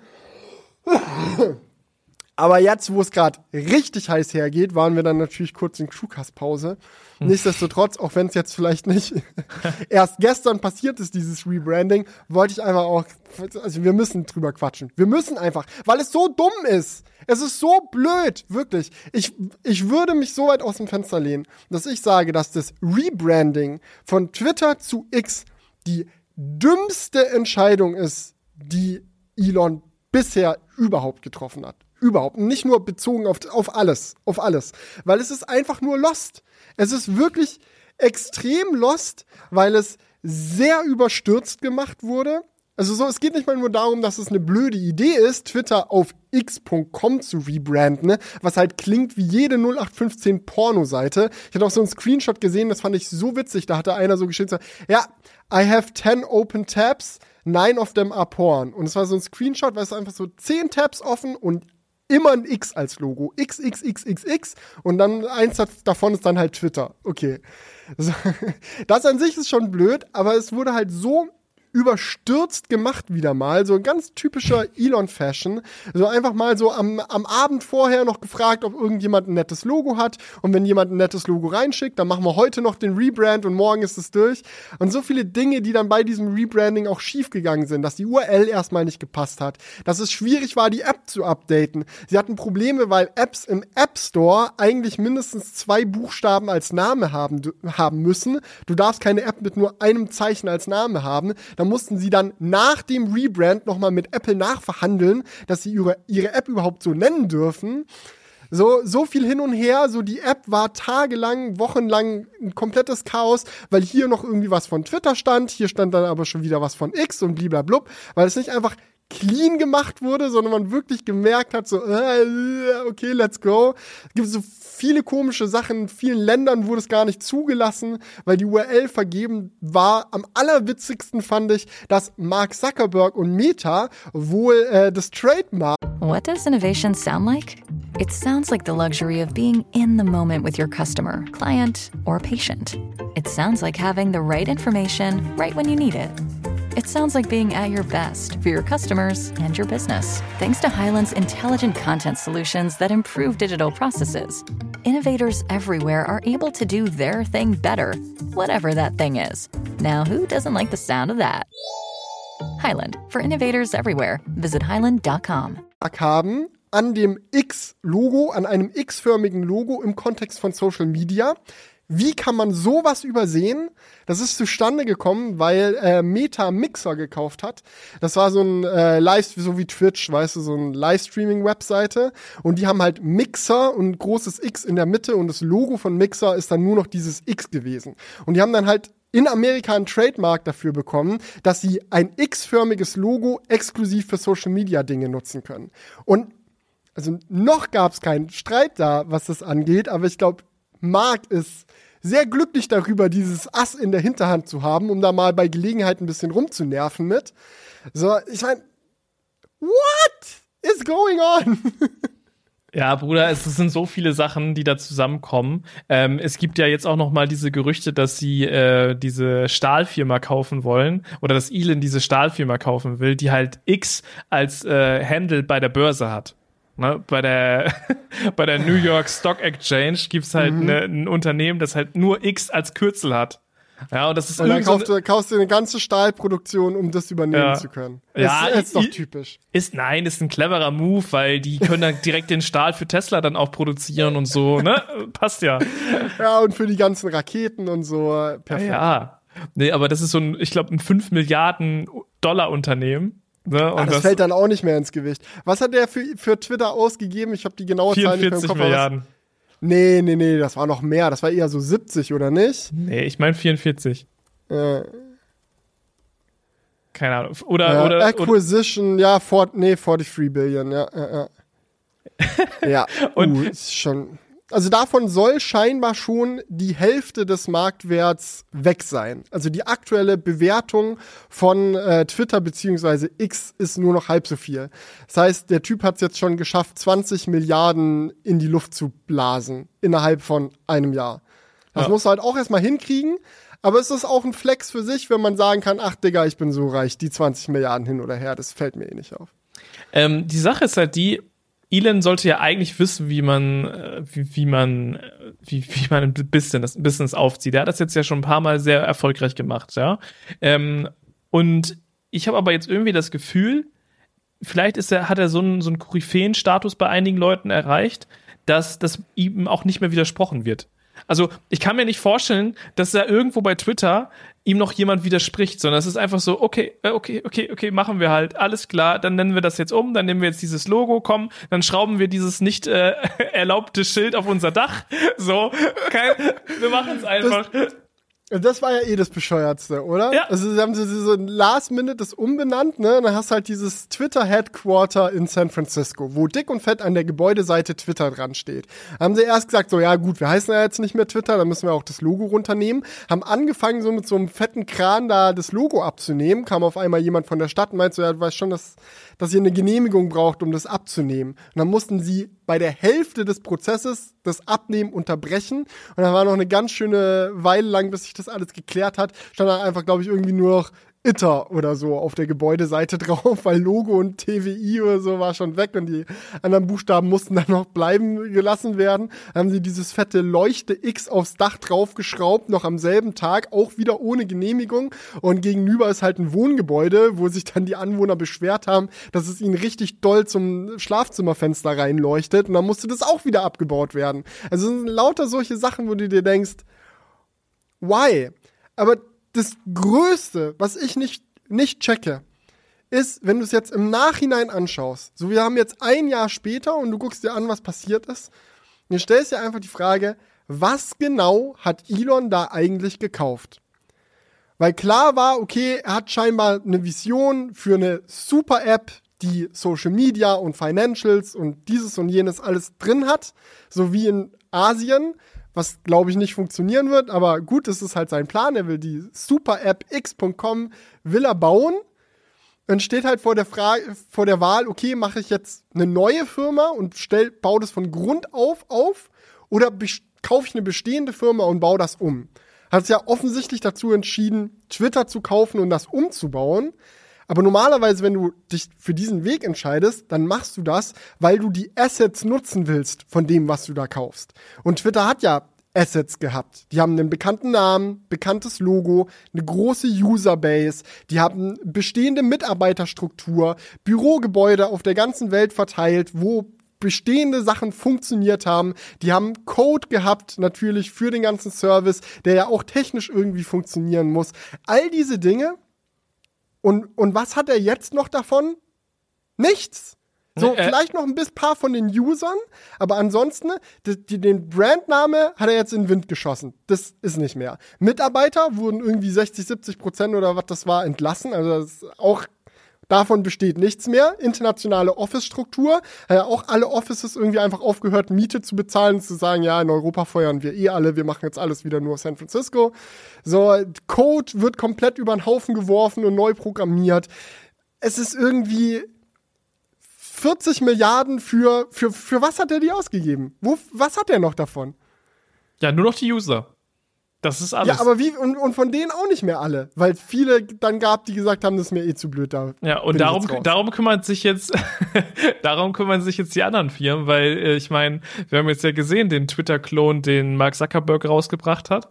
Speaker 2: Aber jetzt, wo es gerade richtig heiß hergeht, waren wir dann natürlich kurz in Crewcast-Pause. Nichtsdestotrotz, auch wenn es jetzt vielleicht nicht erst gestern passiert ist, dieses Rebranding, wollte ich einfach auch, also wir müssen drüber quatschen. Wir müssen einfach, weil es so dumm ist. Es ist so blöd, wirklich. Ich würde mich so weit aus dem Fenster lehnen, dass ich sage, dass das Rebranding von Twitter zu X die dümmste Entscheidung ist, die Elon bisher überhaupt getroffen hat. Überhaupt. Nicht nur bezogen auf alles. Weil es ist einfach nur lost. Es ist wirklich, extrem lost, weil es sehr überstürzt gemacht wurde. Also so, es geht nicht mal nur darum, dass es eine blöde Idee ist, Twitter auf x.com zu rebranden, ne? Was halt klingt wie jede 0815 Porno-Seite. Ich hatte auch so einen Screenshot gesehen, das fand ich so witzig. Da hatte einer so geschrieben, so, ja, I have 10 open tabs, 9 of them are porn. Und es war so ein Screenshot, weil es einfach so 10 Tabs offen und immer ein X als Logo. XXXXX und dann eins davon ist dann halt Twitter. Okay. Das an sich ist schon blöd, aber es wurde halt so überstürzt gemacht wieder mal, so ein ganz typischer Elon-Fashion, so einfach mal so am Abend vorher noch gefragt, ob irgendjemand ein nettes Logo hat und wenn jemand ein nettes Logo reinschickt, dann machen wir heute noch den Rebrand und morgen ist es durch und so viele Dinge, die dann bei diesem Rebranding auch schief gegangen sind, dass die URL erstmal nicht gepasst hat, dass es schwierig war, die App zu updaten. Sie hatten Probleme, weil Apps im App Store eigentlich mindestens 2 Buchstaben als Name haben müssen. Du darfst keine App mit nur einem Zeichen als Name haben. Da mussten sie dann nach dem Rebrand nochmal mit Apple nachverhandeln, dass sie ihre App überhaupt so nennen dürfen. So viel hin und her, so die App war tagelang, wochenlang ein komplettes Chaos, weil hier noch irgendwie was von Twitter stand, hier stand dann aber schon wieder was von X und bliblablub, weil es nicht einfach clean gemacht wurde, sondern man wirklich gemerkt hat, so, okay, let's go. Es gibt so viele komische Sachen, in vielen Ländern wurde es gar nicht zugelassen, weil die URL vergeben war. Am allerwitzigsten fand ich, dass Mark Zuckerberg und Meta wohl das Trademark.
Speaker 3: What does innovation sound like? It sounds like the luxury of being in the moment with your customer, client, or patient. It sounds like having the right information right when you need it. It sounds like being at your best for your customers and your business. Thanks to Hyland's intelligent content solutions that improve digital processes, innovators everywhere are able to do their thing better, whatever that thing is. Now, who doesn't like the sound of that? Hyland, for innovators everywhere. Visit hyland.com.
Speaker 2: Haben an dem X-Logo, an einem X-förmigen Logo im Kontext von Social Media. Wie kann man sowas übersehen? Das ist zustande gekommen, weil Meta Mixer gekauft hat. Das war so ein so wie Twitch, weißt du, so ein Livestreaming-Webseite. Und die haben halt Mixer und ein großes X in der Mitte und das Logo von Mixer ist dann nur noch dieses X gewesen. Und die haben dann halt in Amerika einen Trademark dafür bekommen, dass sie ein X-förmiges Logo exklusiv für Social-Media-Dinge nutzen können. Und also noch gab es keinen Streit da, was das angeht, aber ich glaube, Mark ist sehr glücklich darüber, dieses Ass in der Hinterhand zu haben, um da mal bei Gelegenheit ein bisschen rumzunerven mit. So, ich meine, what is going on?
Speaker 1: Ja, Bruder, es sind so viele Sachen, die da zusammenkommen. Es gibt ja jetzt auch noch mal diese Gerüchte, dass sie diese Stahlfirma kaufen wollen oder dass Elon diese Stahlfirma kaufen will, die halt X als Handle bei der Börse hat. Ne, bei der New York Stock Exchange gibt's halt ein Unternehmen, das halt nur X als Kürzel hat. Ja, und das ist
Speaker 2: und dann kaufst du eine ganze Stahlproduktion, um das übernehmen zu können.
Speaker 1: Ja,
Speaker 2: ist doch typisch.
Speaker 1: Ist ein cleverer Move, weil die können dann direkt den Stahl für Tesla dann auch produzieren und so, ne? Passt ja.
Speaker 2: Ja, und für die ganzen Raketen und so, perfekt.
Speaker 1: Ja. Nee, aber das ist so ich glaube, ein 5 Milliarden $, Unternehmen. Ne, und
Speaker 2: das fällt dann auch nicht mehr ins Gewicht. Was hat der für Twitter ausgegeben? Ich habe die genaue Zahl nicht mehr im Kopf.
Speaker 1: 44 Milliarden.
Speaker 2: Nee, das war noch mehr. Das war eher so 70, oder nicht?
Speaker 1: Nee, ich meine 44. Keine Ahnung. Oder
Speaker 2: Acquisition, ja, 43 Billion, ja. Ja, und ist schon. Also davon soll scheinbar schon die Hälfte des Marktwerts weg sein. Also die aktuelle Bewertung von Twitter bzw. X ist nur noch halb so viel. Das heißt, der Typ hat es jetzt schon geschafft, 20 Milliarden in die Luft zu blasen innerhalb von einem Jahr. Das muss er halt auch erstmal hinkriegen. Aber es ist auch ein Flex für sich, wenn man sagen kann, ach Digga, ich bin so reich, die 20 Milliarden hin oder her, das fällt mir eh nicht auf.
Speaker 1: Die Sache ist halt die, Elon sollte ja eigentlich wissen, wie man ein Business aufzieht. Er hat das jetzt ja schon ein paar Mal sehr erfolgreich gemacht, ja. Und ich habe aber jetzt irgendwie das Gefühl, vielleicht hat er so einen Koryphäen-Status bei einigen Leuten erreicht, dass das ihm auch nicht mehr widersprochen wird. Also ich kann mir nicht vorstellen, dass da irgendwo bei Twitter ihm noch jemand widerspricht, sondern es ist einfach so, okay, machen wir halt, alles klar, dann nennen wir das jetzt um, dann nehmen wir jetzt dieses Logo, komm, dann schrauben wir dieses nicht erlaubte Schild auf unser Dach, so, wir machen es einfach.
Speaker 2: Das war ja eh das Bescheuertste, oder?
Speaker 1: Ja.
Speaker 2: Also sie haben so Last Minute das umbenannt, ne? Und dann hast du halt dieses Twitter-Headquarter in San Francisco, wo dick und fett an der Gebäudeseite Twitter dran steht. Haben sie erst gesagt, so ja gut, wir heißen ja jetzt nicht mehr Twitter, dann müssen wir auch das Logo runternehmen. Haben angefangen, so mit so einem fetten Kran da das Logo abzunehmen. Kam auf einmal jemand von der Stadt und meinte so, ja, du weißt schon, dass ihr eine Genehmigung braucht, um das abzunehmen. Und dann mussten sie bei der Hälfte des Prozesses das Abnehmen unterbrechen. Und dann war noch eine ganz schöne Weile lang, bis sich das alles geklärt hat, stand dann einfach, glaube ich, irgendwie nur noch ITER oder so auf der Gebäudeseite drauf, weil Logo und TWI oder so war schon weg und die anderen Buchstaben mussten dann noch bleiben gelassen werden. Dann haben sie dieses fette Leuchte X aufs Dach draufgeschraubt, noch am selben Tag, auch wieder ohne Genehmigung. Und gegenüber ist halt ein Wohngebäude, wo sich dann die Anwohner beschwert haben, dass es ihnen richtig doll zum Schlafzimmerfenster reinleuchtet. Und dann musste das auch wieder abgebaut werden. Also es sind lauter solche Sachen, wo du dir denkst, why? Aber das Größte, was ich nicht checke, ist, wenn du es jetzt im Nachhinein anschaust. So, wir haben jetzt ein Jahr später und du guckst dir an, was passiert ist. Und du stellst dir einfach die Frage, was genau hat Elon da eigentlich gekauft? Weil klar war, okay, er hat scheinbar eine Vision für eine Super-App, die Social Media und Financials und dieses und jenes alles drin hat, so wie in Asien, was, glaube ich, nicht funktionieren wird, aber gut, das ist halt sein Plan, er will die Super-App x.com will er bauen und steht halt vor der Wahl, okay, mache ich jetzt eine neue Firma und baue das von Grund auf oder kaufe ich eine bestehende Firma und baue das um. Hat es ja offensichtlich dazu entschieden, Twitter zu kaufen und das umzubauen. Aber normalerweise, wenn du dich für diesen Weg entscheidest, dann machst du das, weil du die Assets nutzen willst von dem, was du da kaufst. Und Twitter hat ja Assets gehabt. Die haben einen bekannten Namen, bekanntes Logo, eine große Userbase, die haben bestehende Mitarbeiterstruktur, Bürogebäude auf der ganzen Welt verteilt, wo bestehende Sachen funktioniert haben. Die haben Code gehabt, natürlich für den ganzen Service, der ja auch technisch irgendwie funktionieren muss. All diese Dinge. Und was hat er jetzt noch davon? Nichts. So, vielleicht noch ein paar von den Usern, aber ansonsten, den Brandname hat er jetzt in den Wind geschossen. Das ist nicht mehr. Mitarbeiter wurden irgendwie 60-70% oder was das war entlassen. Also das ist auch davon besteht nichts mehr. Internationale Office-Struktur. Auch alle Offices irgendwie einfach aufgehört, Miete zu bezahlen und zu sagen, ja, in Europa feuern wir alle, wir machen jetzt alles wieder nur San Francisco. So, Code wird komplett über den Haufen geworfen und neu programmiert. Es ist irgendwie 40 Milliarden für was hat er die ausgegeben? Was hat er noch davon?
Speaker 1: Ja, nur noch die User. Das ist alles.
Speaker 2: Ja, aber und von denen auch nicht mehr alle, weil viele dann gab, die gesagt haben, das ist mir eh zu blöd da.
Speaker 1: Ja, und darum kümmern sich jetzt die anderen Firmen, weil ich meine, wir haben jetzt ja gesehen, den Twitter-Klon, den Mark Zuckerberg rausgebracht hat.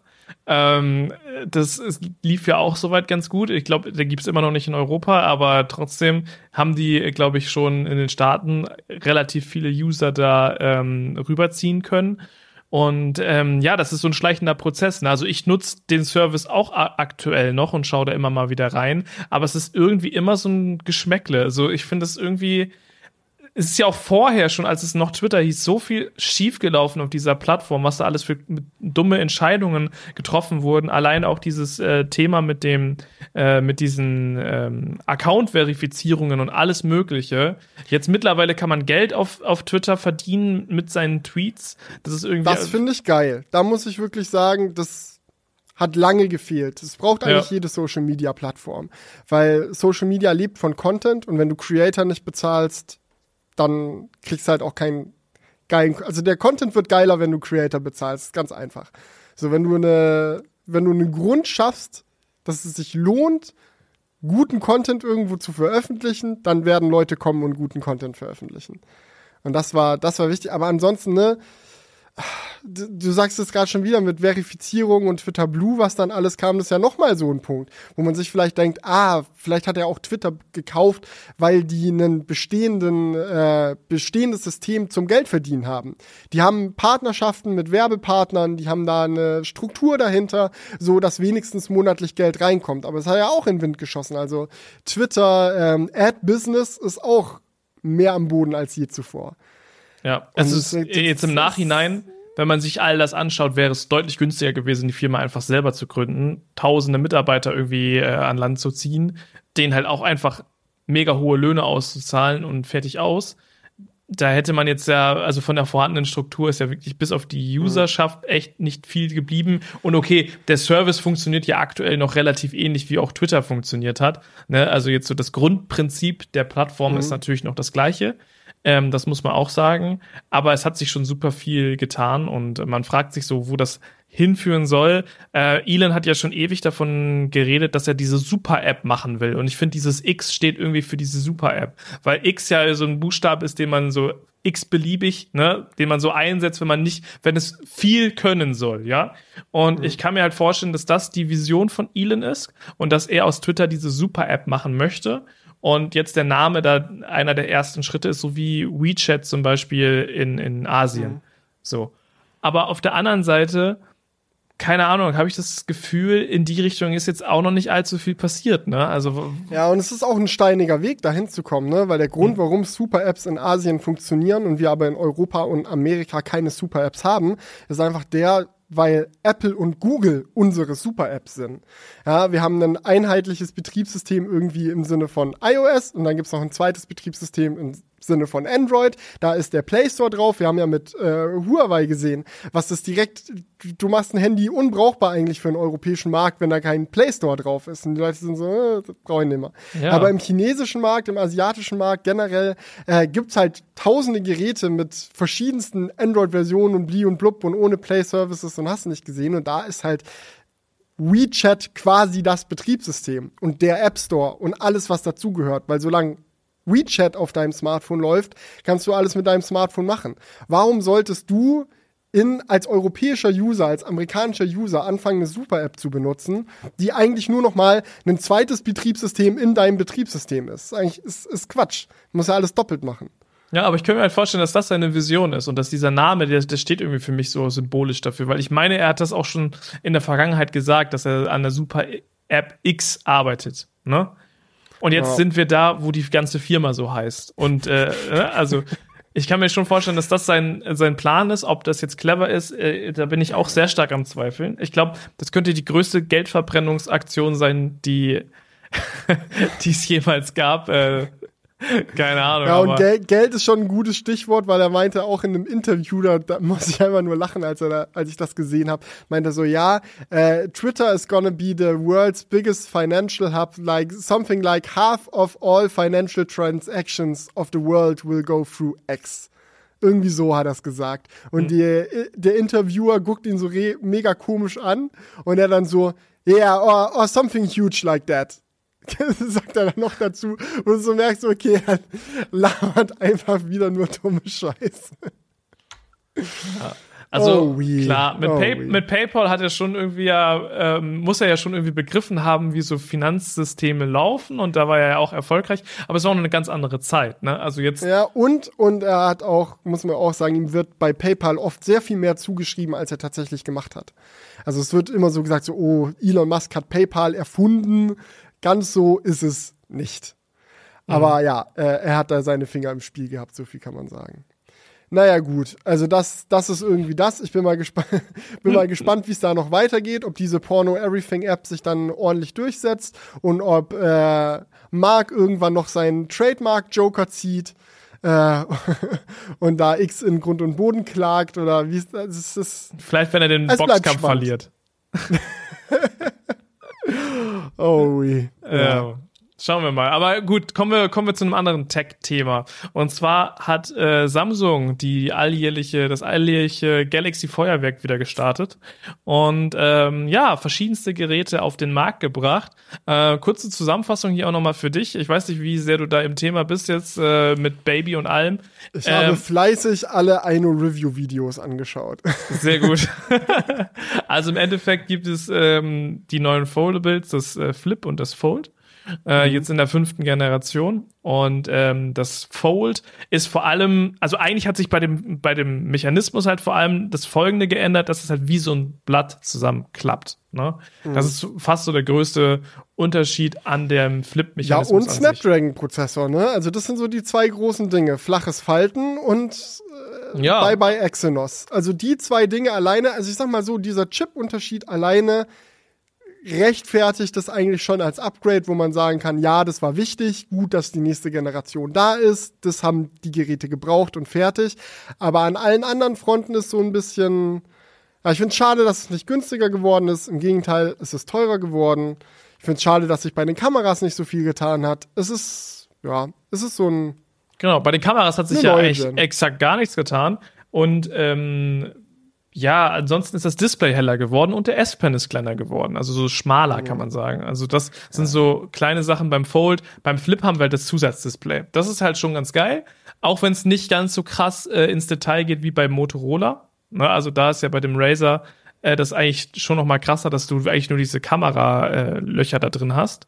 Speaker 1: Lief ja auch soweit ganz gut. Ich glaube, der gibt's immer noch nicht in Europa, aber trotzdem haben die, glaube ich, schon in den Staaten relativ viele User da rüberziehen können. Und ja, das ist so ein schleichender Prozess. Ne? Also ich nutze den Service auch aktuell noch und schaue da immer mal wieder rein. Aber es ist irgendwie immer so ein Geschmäckle. Also ich finde es irgendwie, es ist ja auch vorher schon, als es noch Twitter hieß, so viel schiefgelaufen auf dieser Plattform, was da alles für dumme Entscheidungen getroffen wurden. Allein auch dieses Thema mit diesen Account-Verifizierungen und alles Mögliche. Jetzt mittlerweile kann man Geld auf Twitter verdienen mit seinen Tweets. Das
Speaker 2: finde ich geil. Da muss ich wirklich sagen, das hat lange gefehlt. Es braucht eigentlich jede Social-Media-Plattform. Weil Social Media lebt von Content und wenn du Creator nicht bezahlst, dann kriegst du halt auch keinen geilen, also der Content wird geiler, wenn du Creator bezahlst, ganz einfach. So, wenn du einen Grund schaffst, dass es sich lohnt, guten Content irgendwo zu veröffentlichen, dann werden Leute kommen und guten Content veröffentlichen. Und das war wichtig, aber ansonsten, ne, du sagst es gerade schon wieder mit Verifizierung und Twitter Blue, was dann alles kam, das ist ja nochmal so ein Punkt, wo man sich vielleicht denkt, vielleicht hat er auch Twitter gekauft, weil die ein bestehendes System zum Geldverdienen haben. Die haben Partnerschaften mit Werbepartnern, die haben da eine Struktur dahinter, so dass wenigstens monatlich Geld reinkommt. Aber es hat ja auch in den Wind geschossen. Also Twitter Ad-Business ist auch mehr am Boden als je zuvor.
Speaker 1: Ja, also jetzt im Nachhinein wenn man sich all das anschaut, wäre es deutlich günstiger gewesen, die Firma einfach selber zu gründen, tausende Mitarbeiter irgendwie an Land zu ziehen, denen halt auch einfach mega hohe Löhne auszuzahlen und fertig aus. Da hätte man jetzt ja, also von der vorhandenen Struktur ist ja wirklich bis auf die Userschaft echt nicht viel geblieben. Und okay, der Service funktioniert ja aktuell noch relativ ähnlich, wie auch Twitter funktioniert hat. Ne? Also jetzt so das Grundprinzip der Plattform ist natürlich noch das gleiche. Das muss man auch sagen. Aber es hat sich schon super viel getan und man fragt sich so, wo das hinführen soll. Elon hat ja schon ewig davon geredet, dass er diese Super-App machen will. Und ich finde, dieses X steht irgendwie für diese Super-App. Weil X ja so ein Buchstabe ist, den man so x-beliebig, ne, den man so einsetzt, wenn es viel können soll, ja. Und ich kann mir halt vorstellen, dass das die Vision von Elon ist und dass er aus Twitter diese Super-App machen möchte. Und jetzt der Name da einer der ersten Schritte ist, so wie WeChat zum Beispiel in Asien. So. Aber auf der anderen Seite, keine Ahnung, habe ich das Gefühl, in die Richtung ist jetzt auch noch nicht allzu viel passiert, ne? Also
Speaker 2: ja, und es ist auch ein steiniger Weg, dahin zu kommen, ne? Weil der Grund, warum Super-Apps in Asien funktionieren und wir aber in Europa und Amerika keine Super-Apps haben, ist einfach weil Apple und Google unsere Super-Apps sind. Ja, wir haben ein einheitliches Betriebssystem irgendwie im Sinne von iOS und dann gibt's noch ein zweites Betriebssystem im Sinne von Android. Da ist der Play Store drauf. Wir haben ja mit Huawei gesehen, was das direkt, du machst ein Handy unbrauchbar eigentlich für den europäischen Markt, wenn da kein Play Store drauf ist. Und die Leute sind so, das brauche ich nicht mehr. Ja. Aber im chinesischen Markt, im asiatischen Markt generell gibt's halt tausende Geräte mit verschiedensten Android-Versionen und bli und blub und ohne Play-Services und hast du nicht gesehen. Und da ist halt WeChat quasi das Betriebssystem und der App Store und alles, was dazugehört. Weil solange WeChat auf deinem Smartphone läuft, kannst du alles mit deinem Smartphone machen. Warum solltest du als europäischer User, als amerikanischer User anfangen, eine Super-App zu benutzen, die eigentlich nur noch mal ein zweites Betriebssystem in deinem Betriebssystem ist? Eigentlich ist Quatsch. Du musst ja alles doppelt machen.
Speaker 1: Ja, aber ich könnte mir halt vorstellen, dass das seine Vision ist und dass dieser Name, der steht irgendwie für mich so symbolisch dafür, weil ich meine, er hat das auch schon in der Vergangenheit gesagt, dass er an der Super-App X arbeitet, ne? Und jetzt sind wir da, wo die ganze Firma so heißt. Und also ich kann mir schon vorstellen, dass das sein Plan ist. Ob das jetzt clever ist, da bin ich auch sehr stark am Zweifeln. Ich glaube, das könnte die größte Geldverbrennungsaktion sein, die es jemals gab. Keine Ahnung.
Speaker 2: Ja, und Geld ist schon ein gutes Stichwort, weil er meinte auch in einem Interview, da muss ich einfach nur lachen, als ich das gesehen habe, meinte er so, ja, Twitter is gonna be the world's biggest financial hub, like something like half of all financial transactions of the world will go through X. Irgendwie so hat er es gesagt. Und der Interviewer guckt ihn so mega komisch an und er dann so, yeah, or something huge like that. Sagt er dann noch dazu, wo du so merkst, okay, er labert einfach wieder nur dumme Scheiße.
Speaker 1: Ja. Also klar, mit PayPal hat er schon irgendwie muss er ja schon irgendwie begriffen haben, wie so Finanzsysteme laufen und da war er ja auch erfolgreich, aber es war auch noch eine ganz andere Zeit, ne? Also jetzt.
Speaker 2: Ja, und er hat auch, muss man auch sagen, ihm wird bei PayPal oft sehr viel mehr zugeschrieben, als er tatsächlich gemacht hat. Also es wird immer so gesagt, so, oh, Elon Musk hat PayPal erfunden. Ganz so ist es nicht. Aber ja, er hat da seine Finger im Spiel gehabt, so viel kann man sagen. Naja, gut, also das ist irgendwie das. Ich bin mal gespannt, wie es da noch weitergeht, ob diese Porno-Everything-App sich dann ordentlich durchsetzt und ob Mark irgendwann noch seinen Trademark-Joker zieht und da X in Grund und Boden klagt oder wie es ist.
Speaker 1: Vielleicht, wenn er den Boxkampf verliert.
Speaker 2: Oh,
Speaker 1: ja. Schauen wir mal. Aber gut, kommen wir zu einem anderen Tech-Thema. Und zwar hat Samsung das alljährliche Galaxy-Feuerwerk wieder gestartet und verschiedenste Geräte auf den Markt gebracht. Kurze Zusammenfassung hier auch nochmal für dich. Ich weiß nicht, wie sehr du da im Thema bist jetzt mit Baby und allem.
Speaker 2: Ich habe fleißig alle Review-Videos angeschaut.
Speaker 1: Sehr gut. Also im Endeffekt gibt es die neuen Foldables, das Flip und das Fold. Jetzt in der 5. Generation. Und das Fold ist vor allem, also eigentlich hat sich bei dem Mechanismus halt vor allem das Folgende geändert, dass es halt wie so ein Blatt zusammenklappt. Ne? Das ist fast so der größte Unterschied an dem Flip-Mechanismus.
Speaker 2: Ja, und Snapdragon-Prozessor, ne? Also das sind so die zwei großen Dinge. Flaches Falten und bye Exynos. Also die zwei Dinge alleine, also ich sag mal so, dieser Chip-Unterschied alleine rechtfertigt das eigentlich schon als Upgrade, wo man sagen kann, ja, das war wichtig, gut, dass die nächste Generation da ist, das haben die Geräte gebraucht und fertig. Aber an allen anderen Fronten ist so ein bisschen, ja, ich finde es schade, dass es nicht günstiger geworden ist. Im Gegenteil, es ist teurer geworden. Ich finde es schade, dass sich bei den Kameras nicht so viel getan hat. Es ist so ein...
Speaker 1: Genau, bei den Kameras hat sich ja eigentlich exakt gar nichts getan. Und ansonsten ist das Display heller geworden und der S-Pen ist kleiner geworden. Also so schmaler, kann man sagen. Also das sind so kleine Sachen beim Fold. Beim Flip haben wir halt das Zusatzdisplay. Das ist halt schon ganz geil. Auch wenn es nicht ganz so krass ins Detail geht wie bei Motorola. Ne, also da ist ja bei dem Razer das eigentlich schon noch mal krasser, dass du eigentlich nur diese Kameralöcher da drin hast.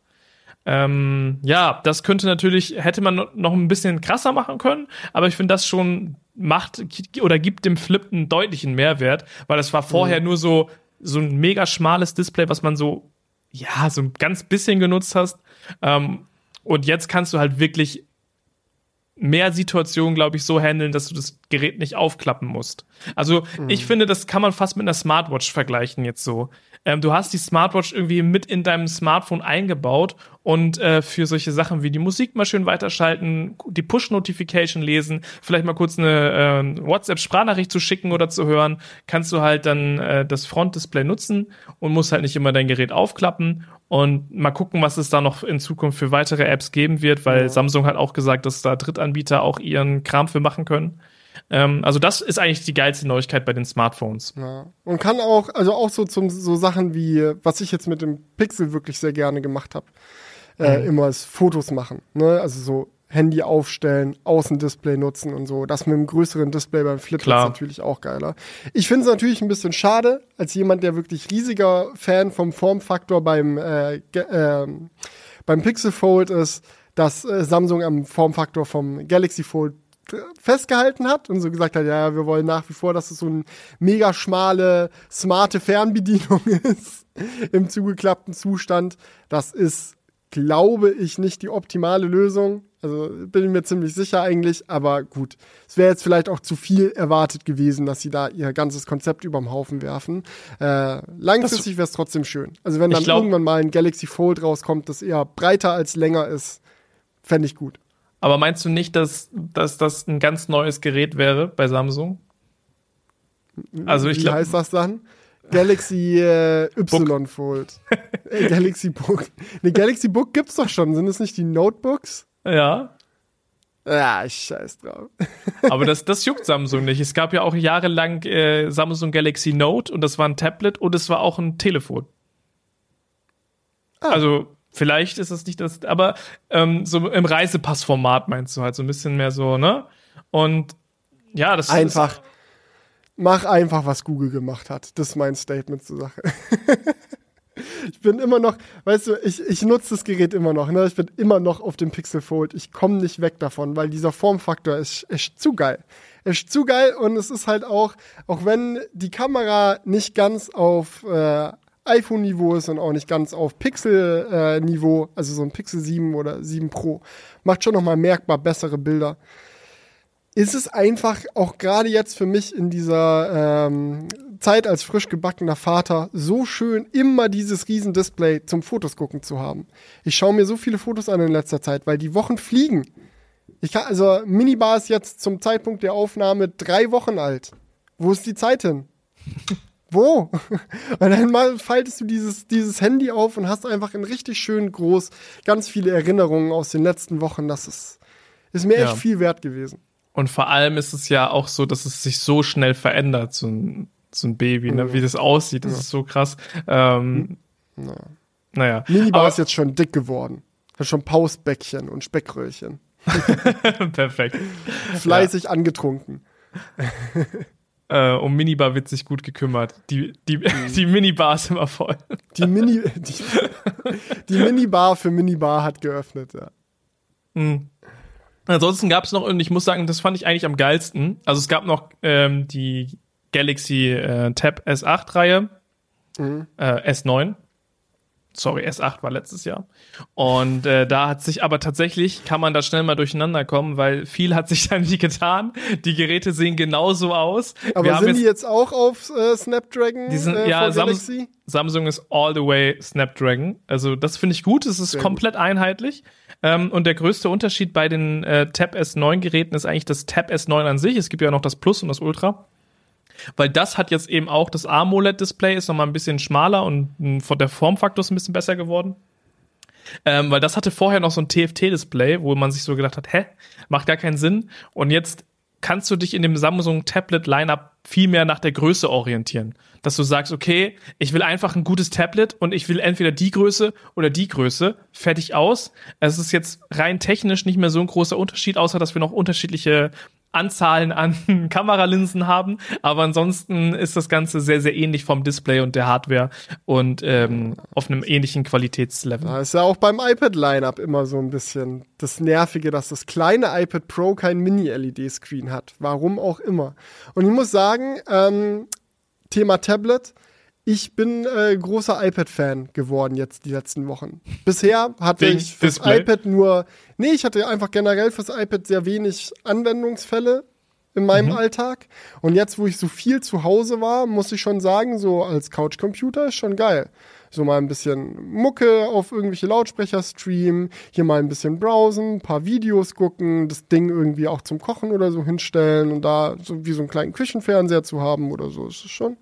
Speaker 1: Das könnte natürlich, hätte man noch ein bisschen krasser machen können, aber ich finde, das schon gibt dem Flip einen deutlichen Mehrwert, weil das war vorher nur so ein mega schmales Display, was man so ein ganz bisschen genutzt hast. Und jetzt kannst du halt wirklich mehr Situationen, glaube ich, so handeln, dass du das Gerät nicht aufklappen musst. Also ich finde, das kann man fast mit einer Smartwatch vergleichen jetzt so. Du hast die Smartwatch irgendwie mit in deinem Smartphone eingebaut und für solche Sachen wie die Musik mal schön weiterschalten, die Push-Notification lesen, vielleicht mal kurz eine WhatsApp-Sprachnachricht zu schicken oder zu hören, kannst du halt dann das Frontdisplay nutzen und musst halt nicht immer dein Gerät aufklappen und mal gucken, was es da noch in Zukunft für weitere Apps geben wird, weil Samsung hat auch gesagt, dass da Drittanbieter auch ihren Kram für machen können. Also das ist eigentlich die geilste Neuigkeit bei den Smartphones.
Speaker 2: Ja. Und kann auch, also auch so Sachen wie, was ich jetzt mit dem Pixel wirklich sehr gerne gemacht habe, immer ist Fotos machen. Ne? Also so Handy aufstellen, Außendisplay nutzen und so. Das mit einem größeren Display beim Flip ist natürlich auch geiler. Ich finde es natürlich ein bisschen schade, als jemand, der wirklich riesiger Fan vom Formfaktor beim Pixel Fold ist, dass Samsung am Formfaktor vom Galaxy Fold festgehalten hat und so gesagt hat, ja, wir wollen nach wie vor, dass es so eine mega schmale, smarte Fernbedienung ist im zugeklappten Zustand. Das ist, glaube ich, nicht die optimale Lösung. Also bin ich mir ziemlich sicher eigentlich, aber gut. Es wäre jetzt vielleicht auch zu viel erwartet gewesen, dass sie da ihr ganzes Konzept überm Haufen werfen. Langfristig wäre es trotzdem schön. Also wenn dann irgendwann mal ein Galaxy Fold rauskommt, das eher breiter als länger ist, fände ich gut.
Speaker 1: Aber meinst du nicht, dass das ein ganz neues Gerät wäre bei Samsung? Also ich glaube,
Speaker 2: wie heißt das dann? Galaxy Y Fold. Galaxy Book. Ne, Galaxy Book gibt's doch schon. Sind es nicht die Notebooks?
Speaker 1: Ja.
Speaker 2: Ja, ich scheiß drauf.
Speaker 1: Aber das juckt Samsung nicht. Es gab ja auch jahrelang Samsung Galaxy Note und das war ein Tablet und es war auch ein Telefon. Also vielleicht ist es nicht das, aber so im Reisepassformat meinst du halt so ein bisschen mehr so, ne? Und ja, das
Speaker 2: einfach. Mach einfach, was Google gemacht hat. Das ist mein Statement zur Sache. Ich bin immer noch, weißt du, ich nutze das Gerät immer noch, ne? Ich bin immer noch auf dem Pixel Fold. Ich komme nicht weg davon, weil dieser Formfaktor ist zu geil. Ist zu geil und es ist halt auch wenn die Kamera nicht ganz auf iPhone-Niveau ist und auch nicht ganz auf Pixel-Niveau, also so ein Pixel 7 oder 7 Pro, macht schon nochmal merkbar bessere Bilder. Ist es einfach, auch gerade jetzt für mich in dieser Zeit als frisch gebackener Vater, so schön, immer dieses riesen Display zum Fotos gucken zu haben. Ich schaue mir so viele Fotos an in letzter Zeit, weil die Wochen fliegen. Minibar ist jetzt zum Zeitpunkt der Aufnahme 3 Wochen alt. Wo ist die Zeit hin? Wo? Und dann mal faltest du dieses Handy auf und hast einfach in richtig schön groß ganz viele Erinnerungen aus den letzten Wochen. Das ist mir echt viel wert gewesen.
Speaker 1: Und vor allem ist es ja auch so, dass es sich so schnell verändert, so ein Baby, ne? Wie das aussieht, das ist so krass. Naja.
Speaker 2: Minibar ist jetzt schon dick geworden. Hat schon Pausbäckchen und Speckröllchen.
Speaker 1: Perfekt.
Speaker 2: Fleißig angetrunken.
Speaker 1: Um Minibar wird sich gut gekümmert. Die Minibar ist immer voll.
Speaker 2: Die Minibar für Minibar hat geöffnet, ja.
Speaker 1: Ansonsten gab es noch, und ich muss sagen, das fand ich eigentlich am geilsten. Also es gab noch die Galaxy Tab S8-Reihe, S9. Sorry, S8 war letztes Jahr. Und da hat sich aber tatsächlich, kann man da schnell mal durcheinander kommen, weil viel hat sich da nicht getan. Die Geräte sehen genauso aus.
Speaker 2: Aber sind die jetzt auch auf Snapdragon
Speaker 1: ja,
Speaker 2: Galaxy?
Speaker 1: Samsung ist all the way Snapdragon. Also das finde ich gut. Es ist sehr komplett einheitlich. Und der größte Unterschied bei den Tab S9 Geräten ist eigentlich das Tab S9 an sich. Es gibt ja noch das Plus und das Ultra. Weil das hat jetzt eben auch das AMOLED-Display, ist nochmal ein bisschen schmaler und von der Formfaktor ist ein bisschen besser geworden. Weil das hatte vorher noch so ein TFT-Display, wo man sich so gedacht hat, macht gar keinen Sinn. Und jetzt kannst du dich in dem Samsung Tablet-Lineup viel mehr nach der Größe orientieren. Dass du sagst, okay, ich will einfach ein gutes Tablet und ich will entweder die Größe oder die Größe. Fertig aus. Es ist jetzt rein technisch nicht mehr so ein großer Unterschied, außer dass wir noch unterschiedliche Anzahlen an Kameralinsen haben, aber ansonsten ist das Ganze sehr, sehr ähnlich vom Display und der Hardware und auf einem ähnlichen Qualitätslevel.
Speaker 2: Da ist ja auch beim iPad-Lineup immer so ein bisschen das Nervige, dass das kleine iPad Pro kein Mini-LED-Screen hat. Warum auch immer. Und ich muss sagen, Thema Tablet, ich bin großer iPad-Fan geworden jetzt die letzten Wochen. Bisher hatte ich fürs iPad ich hatte einfach generell fürs iPad sehr wenig Anwendungsfälle in meinem Alltag. Und jetzt, wo ich so viel zu Hause war, muss ich schon sagen, so als Couch-Computer ist schon geil. So mal ein bisschen Mucke auf irgendwelche Lautsprecher streamen, hier mal ein bisschen browsen, ein paar Videos gucken, das Ding irgendwie auch zum Kochen oder so hinstellen und da so wie so einen kleinen Küchenfernseher zu haben oder so, ist es schon.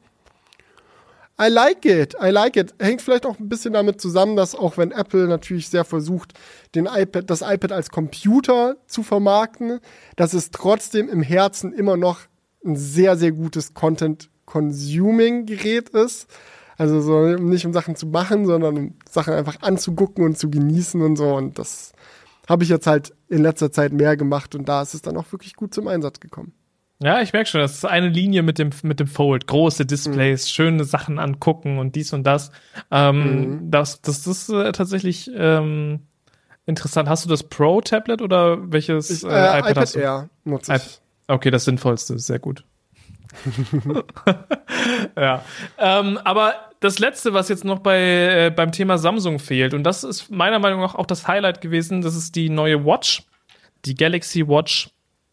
Speaker 2: I like it. Hängt vielleicht auch ein bisschen damit zusammen, dass auch wenn Apple natürlich sehr versucht, das iPad als Computer zu vermarkten, dass es trotzdem im Herzen immer noch ein sehr, sehr gutes Content-Consuming-Gerät ist. Also so nicht um Sachen zu machen, sondern um Sachen einfach anzugucken und zu genießen und so. Und das habe ich jetzt halt in letzter Zeit mehr gemacht und da ist es dann auch wirklich gut zum Einsatz gekommen.
Speaker 1: Ja, ich merke schon, das ist eine Linie mit dem Fold. Große Displays, schöne Sachen angucken und dies und das. Das ist tatsächlich interessant. Hast du das Pro-Tablet oder welches iPad hast du?
Speaker 2: Air nutze ich.
Speaker 1: Okay, das Sinnvollste, sehr gut. Ja. Aber das Letzte, was jetzt noch beim Thema Samsung fehlt, und das ist meiner Meinung nach auch das Highlight gewesen, das ist die neue Watch, die Galaxy Watch.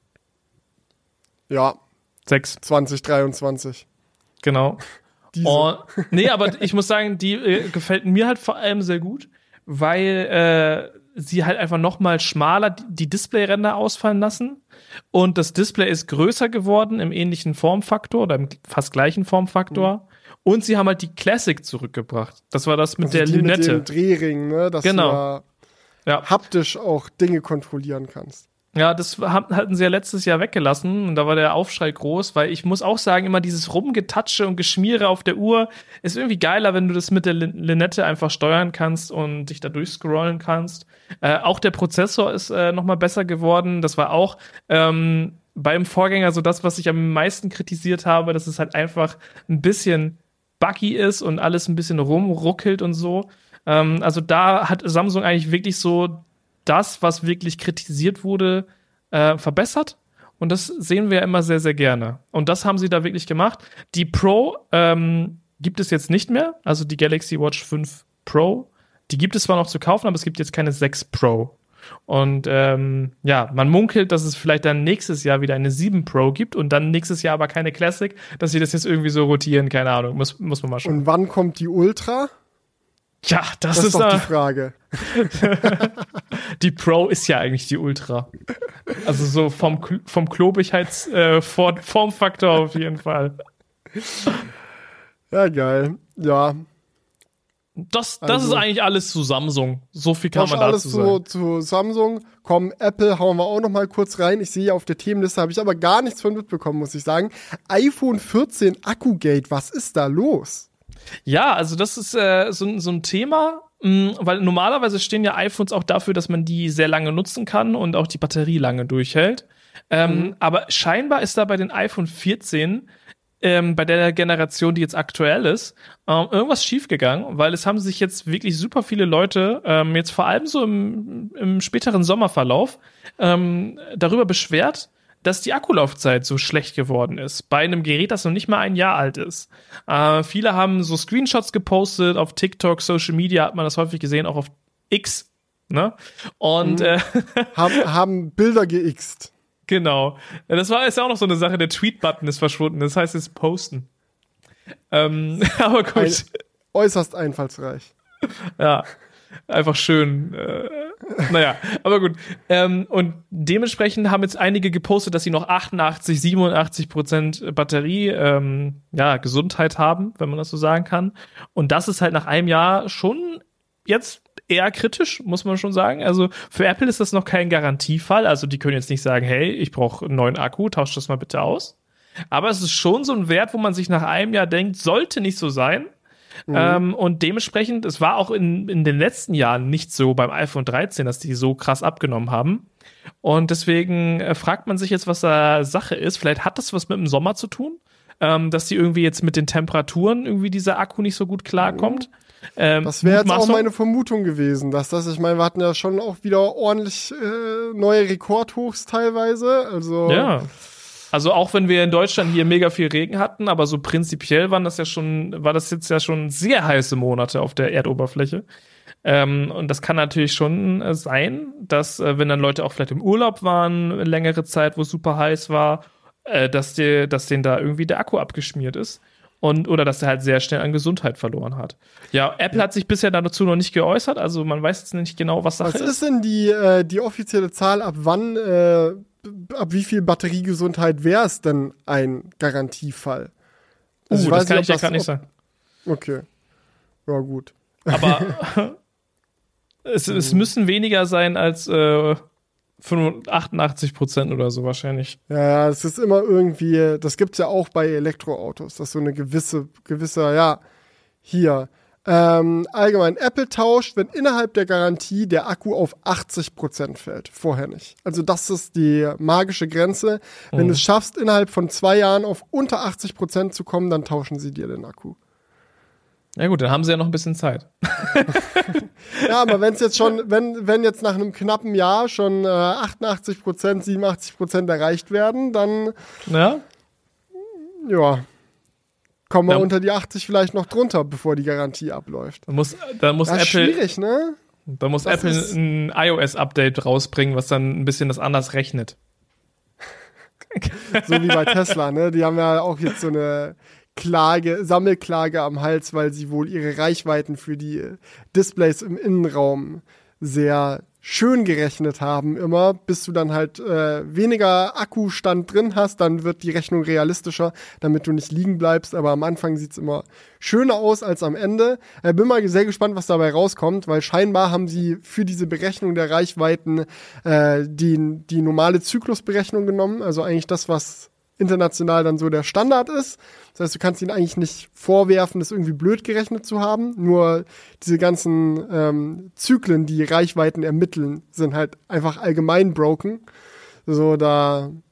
Speaker 2: Ja.
Speaker 1: 6.
Speaker 2: 2023.
Speaker 1: Genau. Aber ich muss sagen, die gefällt mir halt vor allem sehr gut, weil sie halt einfach noch mal schmaler die Displayränder ausfallen lassen und das Display ist größer geworden im ähnlichen Formfaktor oder im fast gleichen Formfaktor und sie haben halt die Classic zurückgebracht. Das war das mit
Speaker 2: also
Speaker 1: der Lünette.
Speaker 2: Mit dem Drehring, ne? Dass du haptisch auch Dinge kontrollieren kannst.
Speaker 1: Ja, das hatten sie ja letztes Jahr weggelassen und da war der Aufschrei groß, weil ich muss auch sagen, immer dieses Rumgetatsche und Geschmiere auf der Uhr ist irgendwie geiler, wenn du das mit der Lünette einfach steuern kannst und dich da durchscrollen kannst. Auch der Prozessor ist nochmal besser geworden. Das war auch beim Vorgänger so das, was ich am meisten kritisiert habe, dass es halt einfach ein bisschen buggy ist und alles ein bisschen rumruckelt und so. Also da hat Samsung eigentlich wirklich so das, was wirklich kritisiert wurde, verbessert. Und das sehen wir ja immer sehr, sehr gerne. Und das haben sie da wirklich gemacht. Die Pro gibt es jetzt nicht mehr. Also die Galaxy Watch 5 Pro. Die gibt es zwar noch zu kaufen, aber es gibt jetzt keine 6 Pro. Und man munkelt, dass es vielleicht dann nächstes Jahr wieder eine 7 Pro gibt und dann nächstes Jahr aber keine Classic, dass sie das jetzt irgendwie so rotieren. Keine Ahnung. Muss man mal schauen.
Speaker 2: Und wann kommt die Ultra?
Speaker 1: Ja, das ist
Speaker 2: doch die Frage.
Speaker 1: Die Pro ist ja eigentlich die Ultra. Also so vom Klobigkeits-Formfaktor auf jeden Fall.
Speaker 2: Ja, geil. Ja.
Speaker 1: Das ist eigentlich alles zu Samsung. So viel kann man dazu sagen.
Speaker 2: Alles zu Samsung. Komm, Apple hauen wir auch noch mal kurz rein. Ich sehe auf der Themenliste, habe ich aber gar nichts von mitbekommen, muss ich sagen. iPhone 14 Akkugate, was ist da los?
Speaker 1: Ja, also das ist so ein Thema, weil normalerweise stehen ja iPhones auch dafür, dass man die sehr lange nutzen kann und auch die Batterie lange durchhält. Aber scheinbar ist da bei den iPhone 14 bei der Generation, die jetzt aktuell ist, irgendwas schiefgegangen, weil es haben sich jetzt wirklich super viele Leute, jetzt vor allem so im späteren Sommerverlauf, darüber beschwert, dass die Akkulaufzeit so schlecht geworden ist. Bei einem Gerät, das noch nicht mal ein Jahr alt ist. Viele haben so Screenshots gepostet auf TikTok, Social Media hat man das häufig gesehen, auch auf X. Ne? Und
Speaker 2: haben Bilder geixt.
Speaker 1: Genau. Ist ja auch noch so eine Sache, der Tweet-Button ist verschwunden. Das heißt jetzt posten. Aber gut.
Speaker 2: Äußerst einfallsreich.
Speaker 1: Ja, einfach schön. Naja, aber gut. Und dementsprechend haben jetzt einige gepostet, dass sie noch 87% Batterie, Gesundheit haben, wenn man das so sagen kann. Und das ist halt nach einem Jahr schon jetzt eher kritisch, muss man schon sagen. Also für Apple ist das noch kein Garantiefall. Also die können jetzt nicht sagen, hey, ich brauche einen neuen Akku, tausch das mal bitte aus. Aber es ist schon so ein Wert, wo man sich nach einem Jahr denkt, sollte nicht so sein. Und dementsprechend, es war auch in den letzten Jahren nicht so beim iPhone 13, dass die so krass abgenommen haben. Und deswegen fragt man sich jetzt, was da Sache ist. Vielleicht hat das was mit dem Sommer zu tun, dass die irgendwie jetzt mit den Temperaturen irgendwie dieser Akku nicht so gut klarkommt.
Speaker 2: Das wäre jetzt auch meine Vermutung gewesen, ich meine, wir hatten ja schon auch wieder ordentlich neue Rekordhochs teilweise.
Speaker 1: Ja. Also auch wenn wir in Deutschland hier mega viel Regen hatten, aber so prinzipiell war das jetzt ja schon sehr heiße Monate auf der Erdoberfläche. Und das kann natürlich schon sein, dass wenn dann Leute auch vielleicht im Urlaub waren, längere Zeit, wo es super heiß war, dass denen da irgendwie der Akku abgeschmiert ist. Oder dass der halt sehr schnell an Gesundheit verloren hat. Ja, Apple hat sich bisher dazu noch nicht geäußert, also man weiß jetzt nicht genau, was Sache ist.
Speaker 2: Was ist denn die offizielle Zahl, ab wie viel Batteriegesundheit wäre es denn ein Garantiefall?
Speaker 1: Also das kann ich ja gerade nicht sagen.
Speaker 2: Okay, ja gut.
Speaker 1: Aber es müssen weniger sein als 88% oder so wahrscheinlich.
Speaker 2: Ja, es ist immer irgendwie, das gibt's ja auch bei Elektroautos, dass so eine gewisse, allgemein, Apple tauscht, wenn innerhalb der Garantie der Akku auf 80% fällt. Vorher nicht. Also das ist die magische Grenze. Wenn du es schaffst, innerhalb von 2 Jahren auf unter 80% zu kommen, dann tauschen sie dir den Akku.
Speaker 1: Ja gut, dann haben sie ja noch ein bisschen Zeit.
Speaker 2: Ja, aber wenn jetzt nach einem knappen Jahr schon 88%, 87% erreicht werden, dann kommen wir unter die 80 vielleicht noch drunter, bevor die Garantie abläuft.
Speaker 1: Da muss Apple
Speaker 2: schwierig, ne?
Speaker 1: Da muss Apple ein iOS-Update rausbringen, was dann ein bisschen das anders rechnet.
Speaker 2: So wie bei Tesla, ne? Die haben ja auch jetzt so eine Sammelklage am Hals, weil sie wohl ihre Reichweiten für die Displays im Innenraum sehr schön gerechnet haben immer, bis du dann halt weniger Akkustand drin hast, dann wird die Rechnung realistischer, damit du nicht liegen bleibst, aber am Anfang sieht's immer schöner aus als am Ende. Bin mal sehr gespannt, was dabei rauskommt, weil scheinbar haben sie für diese Berechnung der Reichweiten die normale Zyklusberechnung genommen, also eigentlich das, was international dann so der Standard ist. Das heißt, du kannst ihnen eigentlich nicht vorwerfen, das irgendwie blöd gerechnet zu haben. Nur diese ganzen Zyklen, die Reichweiten ermitteln, sind halt einfach allgemein broken. So, bin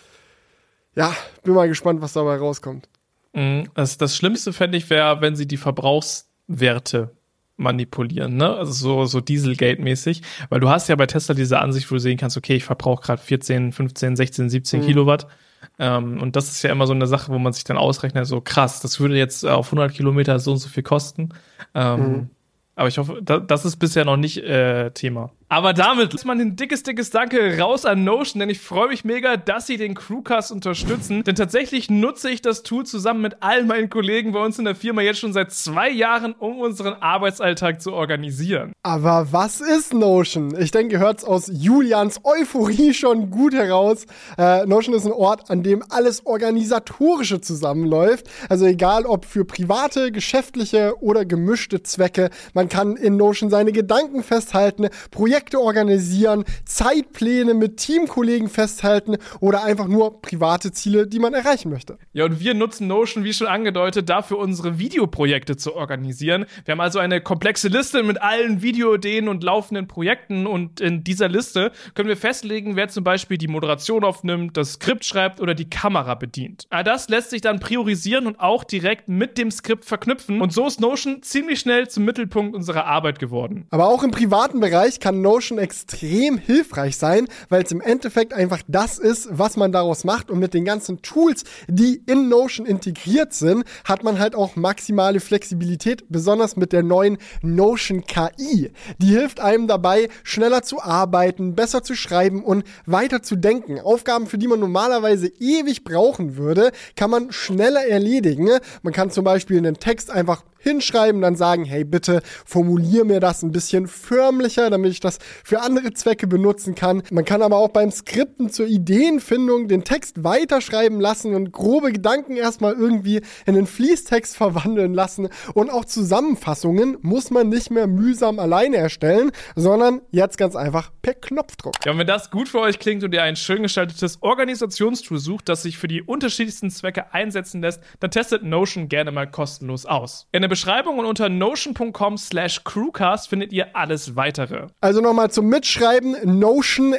Speaker 2: mal gespannt, was dabei rauskommt.
Speaker 1: Das Schlimmste fände ich wäre, wenn sie die Verbrauchswerte manipulieren, ne? Also so Dieselgate-mäßig. Weil du hast ja bei Tesla diese Ansicht, wo du sehen kannst, okay, ich verbrauche gerade 14, 15, 16, 17 Kilowatt. Und das ist ja immer so eine Sache, wo man sich dann ausrechnet, so krass, das würde jetzt auf 100 Kilometer so und so viel kosten. Aber ich hoffe, das ist bisher noch nicht Thema. Aber damit ist man ein dickes Danke raus an Notion, denn ich freue mich mega, dass sie den Crewcast unterstützen. Denn tatsächlich nutze ich das Tool zusammen mit all meinen Kollegen bei uns in der Firma jetzt schon seit 2 Jahren, um unseren Arbeitsalltag zu organisieren.
Speaker 2: Aber was ist Notion? Ich denke, hört's aus Julians Euphorie schon gut heraus. Notion ist ein Ort, an dem alles Organisatorische zusammenläuft. Also egal, ob für private, geschäftliche oder gemischte Zwecke. Man kann in Notion seine Gedanken festhalten, Projekte organisieren, Zeitpläne mit Teamkollegen festhalten oder einfach nur private Ziele, die man erreichen möchte.
Speaker 1: Ja, und wir nutzen Notion, wie schon angedeutet, dafür unsere Videoprojekte zu organisieren. Wir haben also eine komplexe Liste mit allen Videoideen und laufenden Projekten und in dieser Liste können wir festlegen, wer zum Beispiel die Moderation aufnimmt, das Skript schreibt oder die Kamera bedient. Das lässt sich dann priorisieren und auch direkt mit dem Skript verknüpfen und so ist Notion ziemlich schnell zum Mittelpunkt unserer Arbeit geworden.
Speaker 2: Aber auch im privaten Bereich kann Notion extrem hilfreich sein, weil es im Endeffekt einfach das ist, was man daraus macht. Und mit den ganzen Tools, die in Notion integriert sind, hat man halt auch maximale Flexibilität, besonders mit der neuen Notion KI. Die hilft einem dabei, schneller zu arbeiten, besser zu schreiben und weiter zu denken. Aufgaben, für die man normalerweise ewig brauchen würde, kann man schneller erledigen. Man kann zum Beispiel einen Text einfach hinschreiben, dann sagen, hey, bitte formulier mir das ein bisschen förmlicher, damit ich das für andere Zwecke benutzen kann. Man kann aber auch beim Skripten zur Ideenfindung den Text weiterschreiben lassen und grobe Gedanken erstmal irgendwie in einen Fließtext verwandeln lassen. Und auch Zusammenfassungen muss man nicht mehr mühsam alleine erstellen, sondern jetzt ganz einfach per Knopfdruck.
Speaker 1: Ja, und wenn das gut für euch klingt und ihr ein schön gestaltetes Organisationstool sucht, das sich für die unterschiedlichsten Zwecke einsetzen lässt, dann testet Notion gerne mal kostenlos aus. In der Beschreibung und unter notion.com/crewcast findet ihr alles weitere.
Speaker 2: Also nochmal zum Mitschreiben, Notion,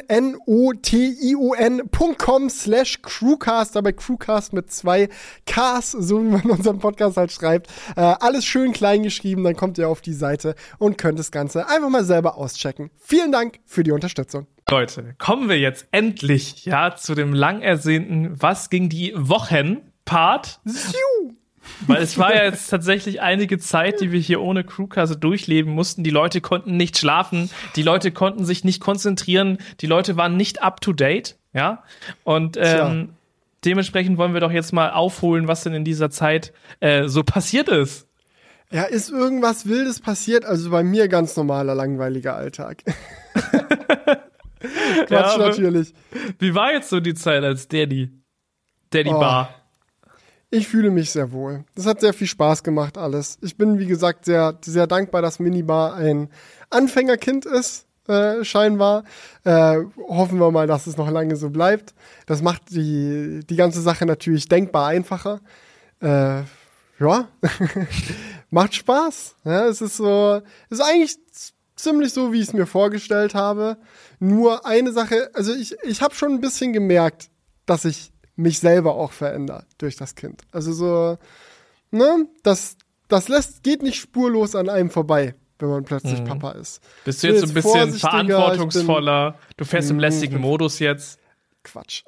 Speaker 2: notion.com/crewcast, dabei Crewcast mit 2 Ks, so wie man unseren Podcast halt schreibt. Alles schön klein geschrieben, dann kommt ihr auf die Seite und könnt das Ganze einfach mal selber auschecken. Vielen Dank für die Unterstützung.
Speaker 1: Leute, kommen wir jetzt endlich zu dem lang ersehnten Was ging die Wochen-Part. Weil es war ja jetzt tatsächlich einige Zeit, die wir hier ohne Crewcast durchleben mussten. Die Leute konnten nicht schlafen, die Leute konnten sich nicht konzentrieren, die Leute waren nicht up to date, ja. Und dementsprechend wollen wir doch jetzt mal aufholen, was denn in dieser Zeit so passiert ist.
Speaker 2: Ja, ist irgendwas Wildes passiert? Also bei mir ganz normaler, langweiliger Alltag. Quatsch, natürlich.
Speaker 1: Wie war jetzt so die Zeit als Daddy Bar?
Speaker 2: Ich fühle mich sehr wohl. Das hat sehr viel Spaß gemacht, alles. Ich bin, wie gesagt, sehr, sehr dankbar, dass Minibar ein Anfängerkind ist, scheinbar. Hoffen wir mal, dass es noch lange so bleibt. Das macht die ganze Sache natürlich denkbar einfacher. Macht Spaß. Ja, es ist eigentlich ziemlich so, wie ich es mir vorgestellt habe. Nur eine Sache, also ich habe schon ein bisschen gemerkt, dass ich mich selber auch verändert durch das Kind. Also so, ne, das geht nicht spurlos an einem vorbei, wenn man plötzlich Papa ist.
Speaker 1: Bist du jetzt so ein bisschen verantwortungsvoller? Du fährst im lässigen Modus jetzt?
Speaker 2: Quatsch.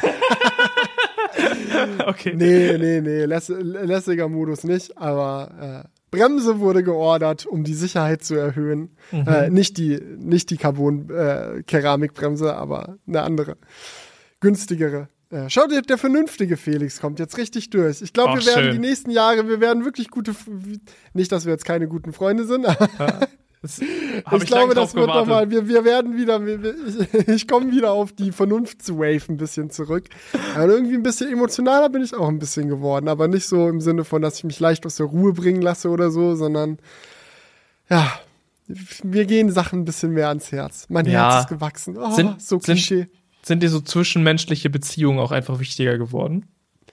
Speaker 1: Okay.
Speaker 2: Nee, lässiger Modus nicht, aber Bremse wurde geordert, um die Sicherheit zu erhöhen. Nicht die Carbon-Keramikbremse, aber eine andere, günstigere. Schau dir, der vernünftige Felix kommt jetzt richtig durch. Ich glaube, wir werden die nächsten Jahre, wirklich nicht, dass wir jetzt keine guten Freunde sind, aber ich glaube, das wird nochmal, wir werden wieder, ich komme wieder auf die Vernunftswave ein bisschen zurück. Aber irgendwie ein bisschen emotionaler bin ich auch ein bisschen geworden, aber nicht so im Sinne von, dass ich mich leicht aus der Ruhe bringen lasse oder so, sondern ja, mir gehen Sachen ein bisschen mehr ans Herz. Mein Herz ist gewachsen. Oh, so Klischee.
Speaker 1: Sind dir so zwischenmenschliche Beziehungen auch einfach wichtiger geworden?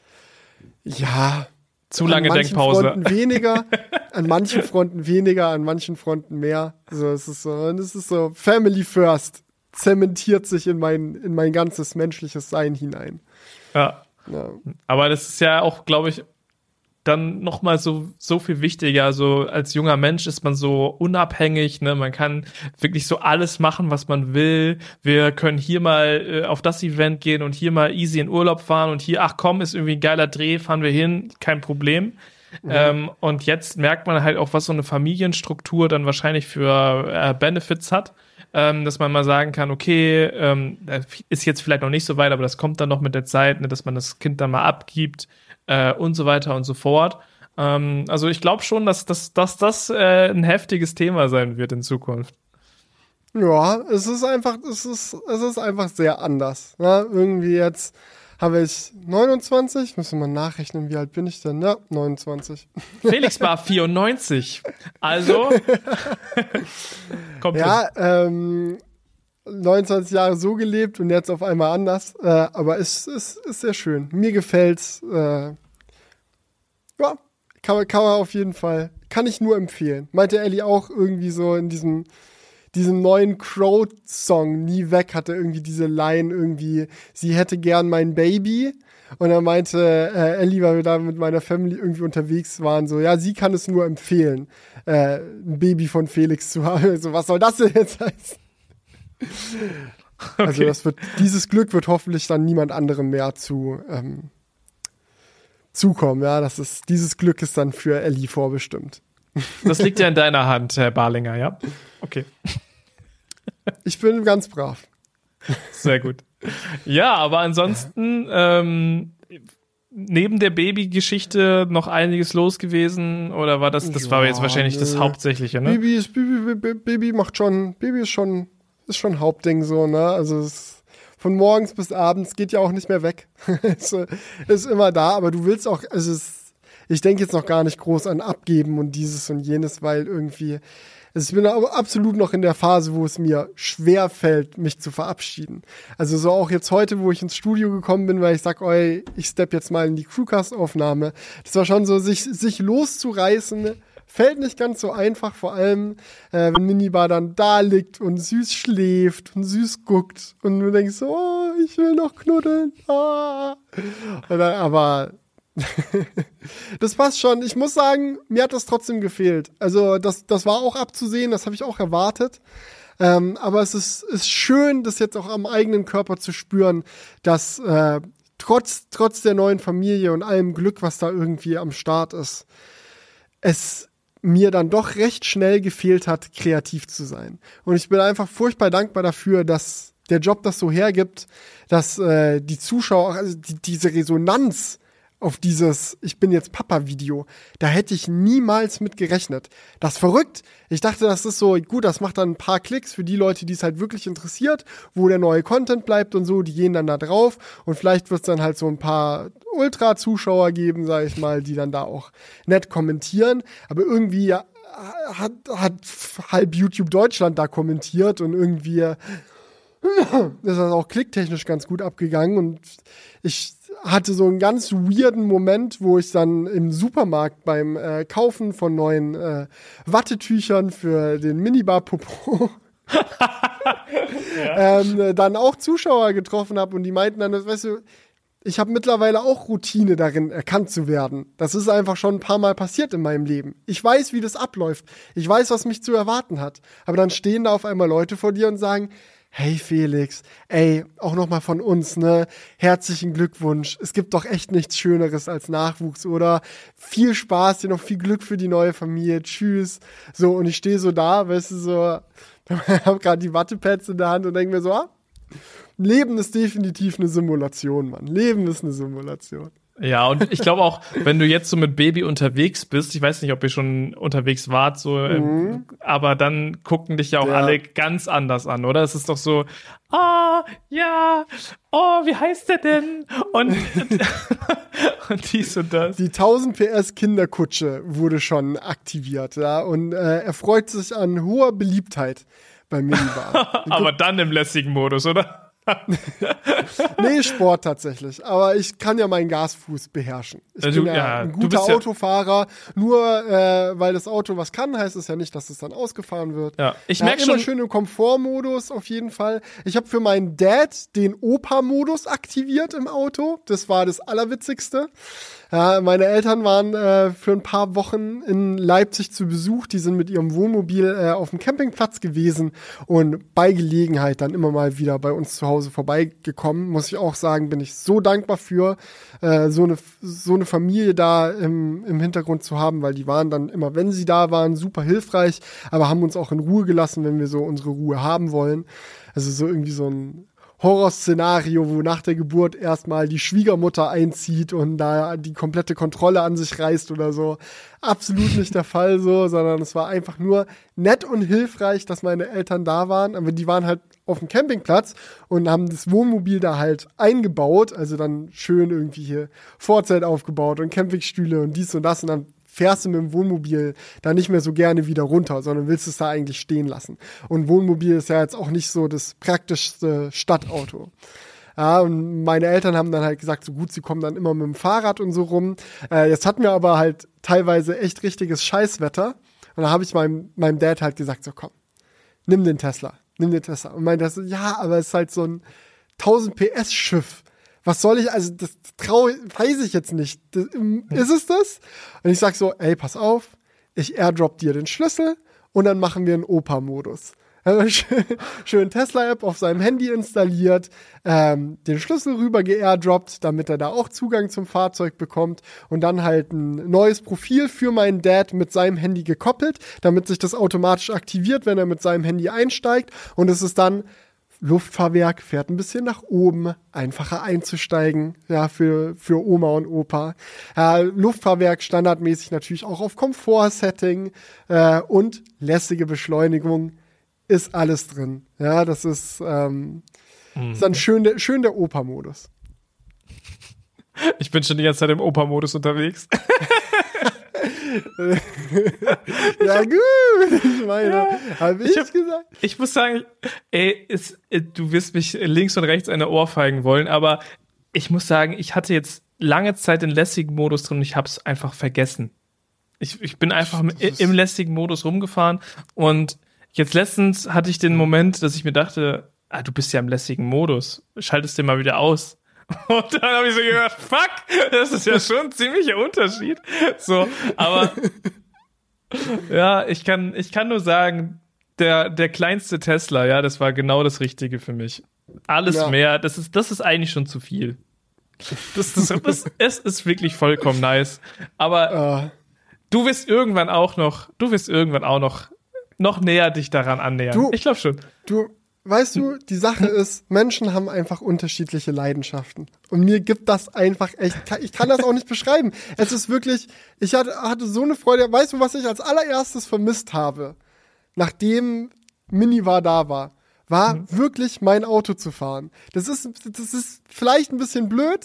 Speaker 2: Ja.
Speaker 1: Zu lange Denkpause.
Speaker 2: An manchen Fronten weniger, an manchen Fronten mehr. Also es ist so, Family First zementiert sich in mein ganzes menschliches Sein hinein.
Speaker 1: Ja. Aber das ist ja auch, glaube ich, dann nochmal so viel wichtiger. So als junger Mensch ist man so unabhängig, ne? Man kann wirklich so alles machen, was man will. Wir können hier mal auf das Event gehen und hier mal easy in Urlaub fahren und hier, ach komm, ist irgendwie ein geiler Dreh, fahren wir hin, kein Problem. Und jetzt merkt man halt auch, was so eine Familienstruktur dann wahrscheinlich für Benefits hat. Dass man mal sagen kann, okay, ist jetzt vielleicht noch nicht so weit, aber das kommt dann noch mit der Zeit, ne, dass man das Kind dann mal abgibt und so weiter und so fort. Also ich glaube schon, dass das ein heftiges Thema sein wird in Zukunft.
Speaker 2: Ja, es ist einfach sehr anders. Ne? Irgendwie jetzt habe ich 29, müssen wir mal nachrechnen, wie alt bin ich denn? Ja, 29.
Speaker 1: Felix war 94. Also kommt
Speaker 2: ja, 29 Jahre so gelebt und jetzt auf einmal anders. Aber es ist sehr schön. Mir gefällt's. Ja, kann man auf jeden Fall, kann ich nur empfehlen. Meinte Ellie auch irgendwie so in diesem neuen Crow-Song, Nie weg, hatte irgendwie diese Line irgendwie, sie hätte gern mein Baby. Und dann meinte Ellie, weil wir da mit meiner Family irgendwie unterwegs waren, so, ja, sie kann es nur empfehlen, ein Baby von Felix zu haben. Also, was soll das denn jetzt heißen? Also dieses Glück wird hoffentlich dann niemand anderem mehr zukommen. Ja, dieses Glück ist dann für Ellie vorbestimmt.
Speaker 1: Das liegt ja in deiner Hand, Herr Barlinger, ja? Okay.
Speaker 2: Ich bin ganz brav.
Speaker 1: Sehr gut. Ja, aber ansonsten neben der Baby-Geschichte noch einiges los gewesen? Oder war das war jetzt wahrscheinlich das Hauptsächliche, ne?
Speaker 2: Baby ist schon Hauptding so, ne? Also von morgens bis abends geht ja auch nicht mehr weg. ist immer da, aber du willst auch, ich denke jetzt noch gar nicht groß an Abgeben und dieses und jenes, weil irgendwie, ich bin aber absolut noch in der Phase, wo es mir schwer fällt, mich zu verabschieden. Also so auch jetzt heute, wo ich ins Studio gekommen bin, weil ich sag, ich step jetzt mal in die Crewcast-Aufnahme. Das war schon so, sich loszureißen, fällt nicht ganz so einfach, vor allem, wenn Minibar dann da liegt und süß schläft und süß guckt und du denkst so, oh, ich will noch knuddeln. Ah. Aber das passt schon. Ich muss sagen, mir hat das trotzdem gefehlt. Also das war auch abzusehen, das habe ich auch erwartet. Aber es ist schön, das jetzt auch am eigenen Körper zu spüren, dass trotz der neuen Familie und allem Glück, was da irgendwie am Start ist, es mir dann doch recht schnell gefehlt hat, kreativ zu sein. Und ich bin einfach furchtbar dankbar dafür, dass der Job das so hergibt, dass die Zuschauer, also diese Resonanz auf dieses Ich bin jetzt Papa-Video, da hätte ich niemals mit gerechnet. Das ist verrückt. Ich dachte, das ist so, gut, das macht dann ein paar Klicks für die Leute, die es halt wirklich interessiert, wo der neue Content bleibt und so, die gehen dann da drauf und vielleicht wird es dann halt so ein paar Ultra-Zuschauer geben, sag ich mal, die dann da auch nett kommentieren. Aber irgendwie hat halb YouTube Deutschland da kommentiert und irgendwie ist das auch klicktechnisch ganz gut abgegangen und ich hatte so einen ganz weirden Moment, wo ich dann im Supermarkt beim Kaufen von neuen Wattetüchern für den Minibar-Popo dann auch Zuschauer getroffen habe und die meinten dann, weißt du, ich habe mittlerweile auch Routine darin, erkannt zu werden. Das ist einfach schon ein paar Mal passiert in meinem Leben. Ich weiß, wie das abläuft. Ich weiß, was mich zu erwarten hat. Aber dann stehen da auf einmal Leute vor dir und sagen, hey Felix, auch nochmal von uns, ne? Herzlichen Glückwunsch. Es gibt doch echt nichts Schöneres als Nachwuchs, oder? Viel Spaß, dir noch viel Glück für die neue Familie. Tschüss. So, und ich stehe so da, weißt du, so, habe gerade die Wattepads in der Hand und denke mir so, Leben ist definitiv eine Simulation, Mann. Leben ist eine Simulation.
Speaker 1: Ja, und ich glaube auch, wenn du jetzt so mit Baby unterwegs bist, ich weiß nicht, ob ihr schon unterwegs wart, so, aber dann gucken dich ja auch alle ganz anders an, oder? Es ist doch so, ja, wie heißt der denn? Und dies und das.
Speaker 2: Die 1000 PS Kinderkutsche wurde schon aktiviert, ja, und erfreut sich an hoher Beliebtheit bei Minibar.
Speaker 1: Aber dann im lässigen Modus, oder?
Speaker 2: Nee, Sport tatsächlich. Aber ich kann ja meinen Gasfuß beherrschen. Ich bin ein guter Autofahrer. Nur weil das Auto was kann, heißt es ja nicht, dass es dann ausgefahren wird.
Speaker 1: Ja, ich merke schon.
Speaker 2: Immer schön im Komfortmodus auf jeden Fall. Ich habe für meinen Dad den Opa-Modus aktiviert im Auto. Das war das Allerwitzigste. Ja, meine Eltern waren für ein paar Wochen in Leipzig zu Besuch. Die sind mit ihrem Wohnmobil auf dem Campingplatz gewesen und bei Gelegenheit dann immer mal wieder bei uns zu Hause vorbeigekommen. Muss ich auch sagen, bin ich so dankbar für, so eine Familie da im Hintergrund zu haben, weil die waren dann immer, wenn sie da waren, super hilfreich, aber haben uns auch in Ruhe gelassen, wenn wir so unsere Ruhe haben wollen. Also so irgendwie so ein Horrorszenario, wo nach der Geburt erstmal die Schwiegermutter einzieht und da die komplette Kontrolle an sich reißt oder so. Absolut nicht der Fall so, sondern es war einfach nur nett und hilfreich, dass meine Eltern da waren. Aber die waren halt auf dem Campingplatz und haben das Wohnmobil da halt eingebaut. Also dann schön irgendwie hier Vorzelt aufgebaut und Campingstühle und dies und das und dann fährst du mit dem Wohnmobil da nicht mehr so gerne wieder runter, sondern willst es da eigentlich stehen lassen. Und Wohnmobil ist ja jetzt auch nicht so das praktischste Stadtauto. Ja, und meine Eltern haben dann halt gesagt, so gut, sie kommen dann immer mit dem Fahrrad und so rum. Jetzt hatten wir aber halt teilweise echt richtiges Scheißwetter. Und da habe ich meinem Dad halt gesagt, so komm, nimm den Tesla. Und meinte so, ja, aber es ist halt so ein 1000 PS Schiff. Was soll ich, also das weiß ich jetzt nicht. Ist es das? Und ich sag so, pass auf, ich airdrop dir den Schlüssel und dann machen wir einen Opa-Modus. Schön Tesla-App auf seinem Handy installiert, den Schlüssel rüber geairdroppt, damit er da auch Zugang zum Fahrzeug bekommt und dann halt ein neues Profil für meinen Dad mit seinem Handy gekoppelt, damit sich das automatisch aktiviert, wenn er mit seinem Handy einsteigt und es ist dann Luftfahrwerk, fährt ein bisschen nach oben, einfacher einzusteigen, ja, für Oma und Opa. Luftfahrwerk standardmäßig natürlich auch auf Komfort-Setting und lässige Beschleunigung ist alles drin. Ja, das ist dann schön der Opa-Modus.
Speaker 1: Ich bin schon die ganze Zeit im Opa-Modus unterwegs.
Speaker 2: Ja, gut. Ich meine, habe ich gesagt?
Speaker 1: Ich muss sagen, du wirst mich links und rechts eine Ohrfeigen wollen, aber ich muss sagen, ich hatte jetzt lange Zeit den lässigen Modus drin und ich habe es einfach vergessen. Ich bin einfach im lässigen Modus rumgefahren und jetzt letztens hatte ich den Moment, dass ich mir dachte, du bist ja im lässigen Modus, schaltest den mal wieder aus. Und dann habe ich so gedacht, fuck, das ist ja schon ein ziemlicher Unterschied. So, aber ja, ich kann nur sagen, der kleinste Tesla, ja, das war genau das Richtige für mich. Alles mehr, das ist eigentlich schon zu viel. Es ist wirklich vollkommen nice. Aber du wirst irgendwann auch noch näher dich daran annähern. Ich glaube schon.
Speaker 2: Weißt du, die Sache ist, Menschen haben einfach unterschiedliche Leidenschaften. Und mir gibt das einfach echt, ich kann das auch nicht beschreiben. Es ist wirklich, ich hatte so eine Freude. Weißt du, was ich als allererstes vermisst habe, nachdem Minivan da war wirklich mein Auto zu fahren. Das ist vielleicht ein bisschen blöd,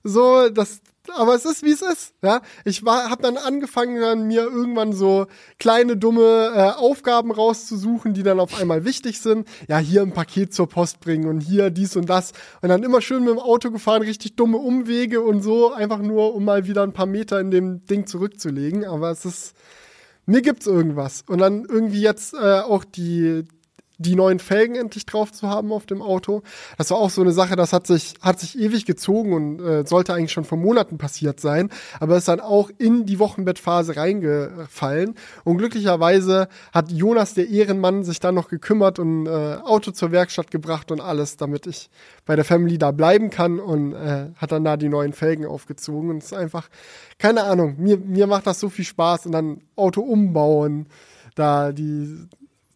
Speaker 2: aber es ist, wie es ist, ja. Hab dann angefangen, mir irgendwann so kleine, dumme Aufgaben rauszusuchen, die dann auf einmal wichtig sind. Ja, hier ein Paket zur Post bringen und hier dies und das. Und dann immer schön mit dem Auto gefahren, richtig dumme Umwege und so, einfach nur, um mal wieder ein paar Meter in dem Ding zurückzulegen. Aber mir gibt's irgendwas. Und dann irgendwie jetzt auch die neuen Felgen endlich drauf zu haben auf dem Auto. Das war auch so eine Sache, das hat sich ewig gezogen und sollte eigentlich schon vor Monaten passiert sein, aber ist dann auch in die Wochenbettphase reingefallen und glücklicherweise hat Jonas, der Ehrenmann, sich dann noch gekümmert und Auto zur Werkstatt gebracht und alles, damit ich bei der Family da bleiben kann und hat dann da die neuen Felgen aufgezogen und es ist einfach, keine Ahnung, mir macht das so viel Spaß und dann Auto umbauen, da die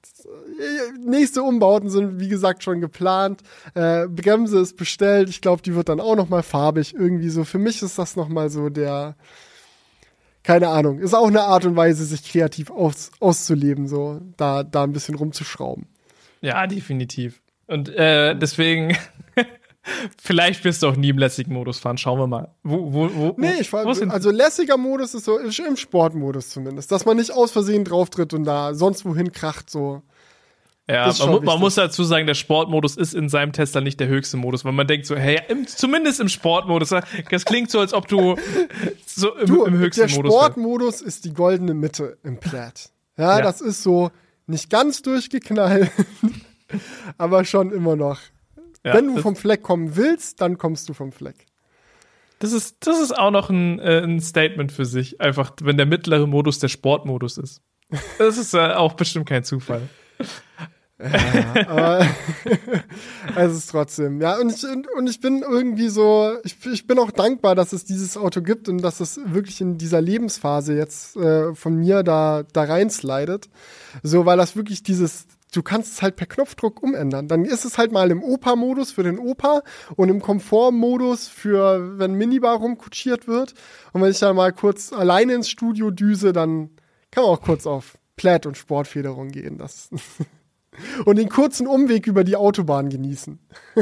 Speaker 2: nächste Umbauten sind, wie gesagt, schon geplant. Bremse ist bestellt. Ich glaube, die wird dann auch noch mal farbig. Irgendwie so. Für mich ist das noch mal so keine Ahnung. Ist auch eine Art und Weise, sich kreativ auszuleben, so. Da ein bisschen rumzuschrauben.
Speaker 1: Ja, definitiv. Und deswegen vielleicht wirst du auch nie im lässigen Modus fahren. Schauen wir mal.
Speaker 2: Also lässiger Modus ist so im Sportmodus zumindest. Dass man nicht aus Versehen drauf tritt und da sonst wohin kracht, so.
Speaker 1: Ja, man muss dazu sagen, der Sportmodus ist in seinem Tesla nicht der höchste Modus, weil man denkt so, hey, zumindest im Sportmodus, das klingt so, als ob du so im höchsten Modus bist.
Speaker 2: Der Sportmodus ist die goldene Mitte im Plaid. Ja, das ist so nicht ganz durchgeknallt, aber schon immer noch. Ja, wenn du vom Fleck kommen willst, dann kommst du vom Fleck.
Speaker 1: Das ist auch noch ein Statement für sich, einfach, wenn der mittlere Modus der Sportmodus ist. Das ist auch bestimmt kein Zufall.
Speaker 2: Ja, aber es ist trotzdem, ja, und ich bin irgendwie so, ich bin auch dankbar, dass es dieses Auto gibt und dass es wirklich in dieser Lebensphase jetzt von mir da reinslidet, so, weil das wirklich du kannst es halt per Knopfdruck umändern. Dann ist es halt mal im Opa-Modus für den Opa und im Komfort-Modus für, wenn Minibar rumkutschiert wird. Und wenn ich dann mal kurz alleine ins Studio düse, dann kann man auch kurz auf Plaid und Sportfederung gehen. Und den kurzen Umweg über die Autobahn genießen.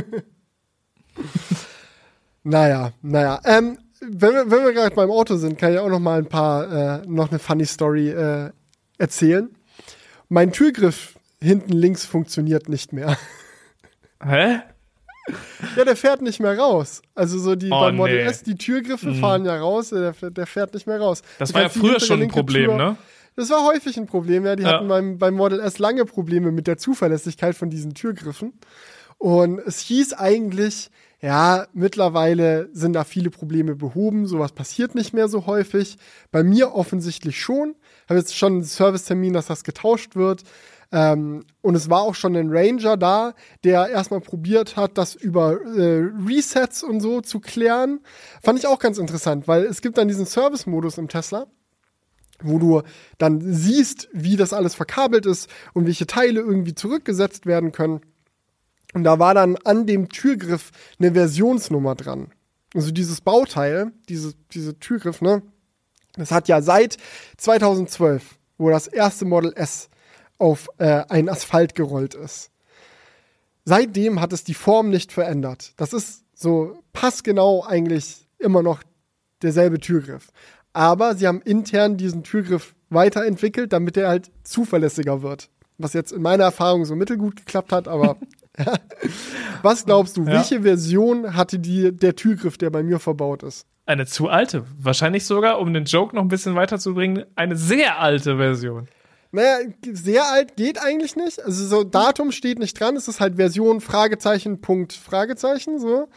Speaker 2: Naja. Wenn wir gerade beim Auto sind, kann ich auch noch mal noch eine funny Story erzählen. Mein Türgriff hinten links funktioniert nicht mehr.
Speaker 1: Hä?
Speaker 2: Ja, der fährt nicht mehr raus. Also so beim Model S, die Türgriffe fahren ja raus, der fährt nicht mehr raus.
Speaker 1: Das war ja früher schon ein Problem, ne?
Speaker 2: Das war häufig ein Problem, ja. Die hatten beim Model S lange Probleme mit der Zuverlässigkeit von diesen Türgriffen. Und es hieß eigentlich, ja, mittlerweile sind da viele Probleme behoben, sowas passiert nicht mehr so häufig. Bei mir offensichtlich schon. Habe jetzt schon einen Servicetermin, dass das getauscht wird. Und es war auch schon ein Ranger da, der erstmal probiert hat, das über Resets und so zu klären. Fand ich auch ganz interessant, weil es gibt dann diesen Service-Modus im Tesla, wo du dann siehst, wie das alles verkabelt ist und welche Teile irgendwie zurückgesetzt werden können. Und da war dann an dem Türgriff eine Versionsnummer dran. Also dieses Bauteil, diese Türgriff, ne, das hat ja seit 2012, wo das erste Model S auf einen Asphalt gerollt ist. Seitdem hat es die Form nicht verändert. Das ist so passgenau eigentlich immer noch derselbe Türgriff. Aber sie haben intern diesen Türgriff weiterentwickelt, damit er halt zuverlässiger wird. Was jetzt in meiner Erfahrung so mittelgut geklappt hat, aber was glaubst du, welche Version hatte der Türgriff, der bei mir verbaut ist?
Speaker 1: Eine zu alte. Wahrscheinlich sogar, um den Joke noch ein bisschen weiterzubringen, eine sehr alte Version.
Speaker 2: Naja, sehr alt geht eigentlich nicht. Also so Datum steht nicht dran. Es ist halt Version Fragezeichen, Punkt, Fragezeichen, so.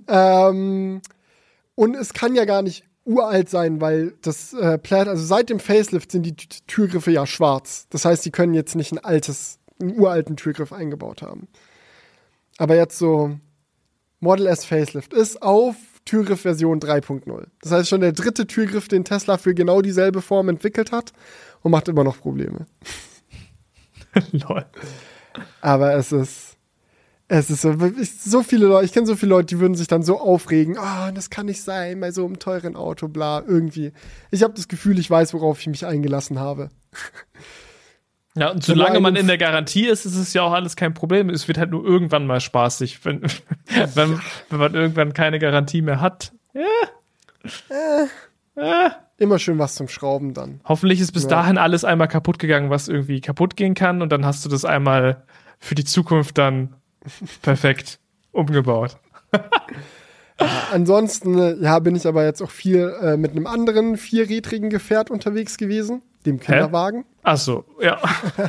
Speaker 2: Und es kann ja gar nicht uralt sein, weil das also seit dem Facelift sind die Türgriffe ja schwarz. Das heißt, sie können jetzt nicht einen uralten Türgriff eingebaut haben. Aber jetzt so Model S Facelift ist auf Türgriff Version 3.0. Das heißt schon der dritte Türgriff, den Tesla für genau dieselbe Form entwickelt hat und macht immer noch Probleme.
Speaker 1: Lol.
Speaker 2: Aber es ist so viele Leute, ich kenne so viele Leute, die würden sich dann so aufregen, das kann nicht sein, bei so einem teuren Auto, bla, irgendwie. Ich habe das Gefühl, ich weiß, worauf ich mich eingelassen habe.
Speaker 1: Ja, und solange man in der Garantie ist es ja auch alles kein Problem. Es wird halt nur irgendwann mal spaßig, wenn man irgendwann keine Garantie mehr hat.
Speaker 2: Immer schön was zum Schrauben dann.
Speaker 1: Hoffentlich ist bis dahin alles einmal kaputt gegangen, was irgendwie kaputt gehen kann, und dann hast du das einmal für die Zukunft dann perfekt umgebaut.
Speaker 2: Ansonsten, bin ich aber jetzt auch viel mit einem anderen vierrädrigen Gefährt unterwegs gewesen, dem Kinderwagen.
Speaker 1: Ach so, ja.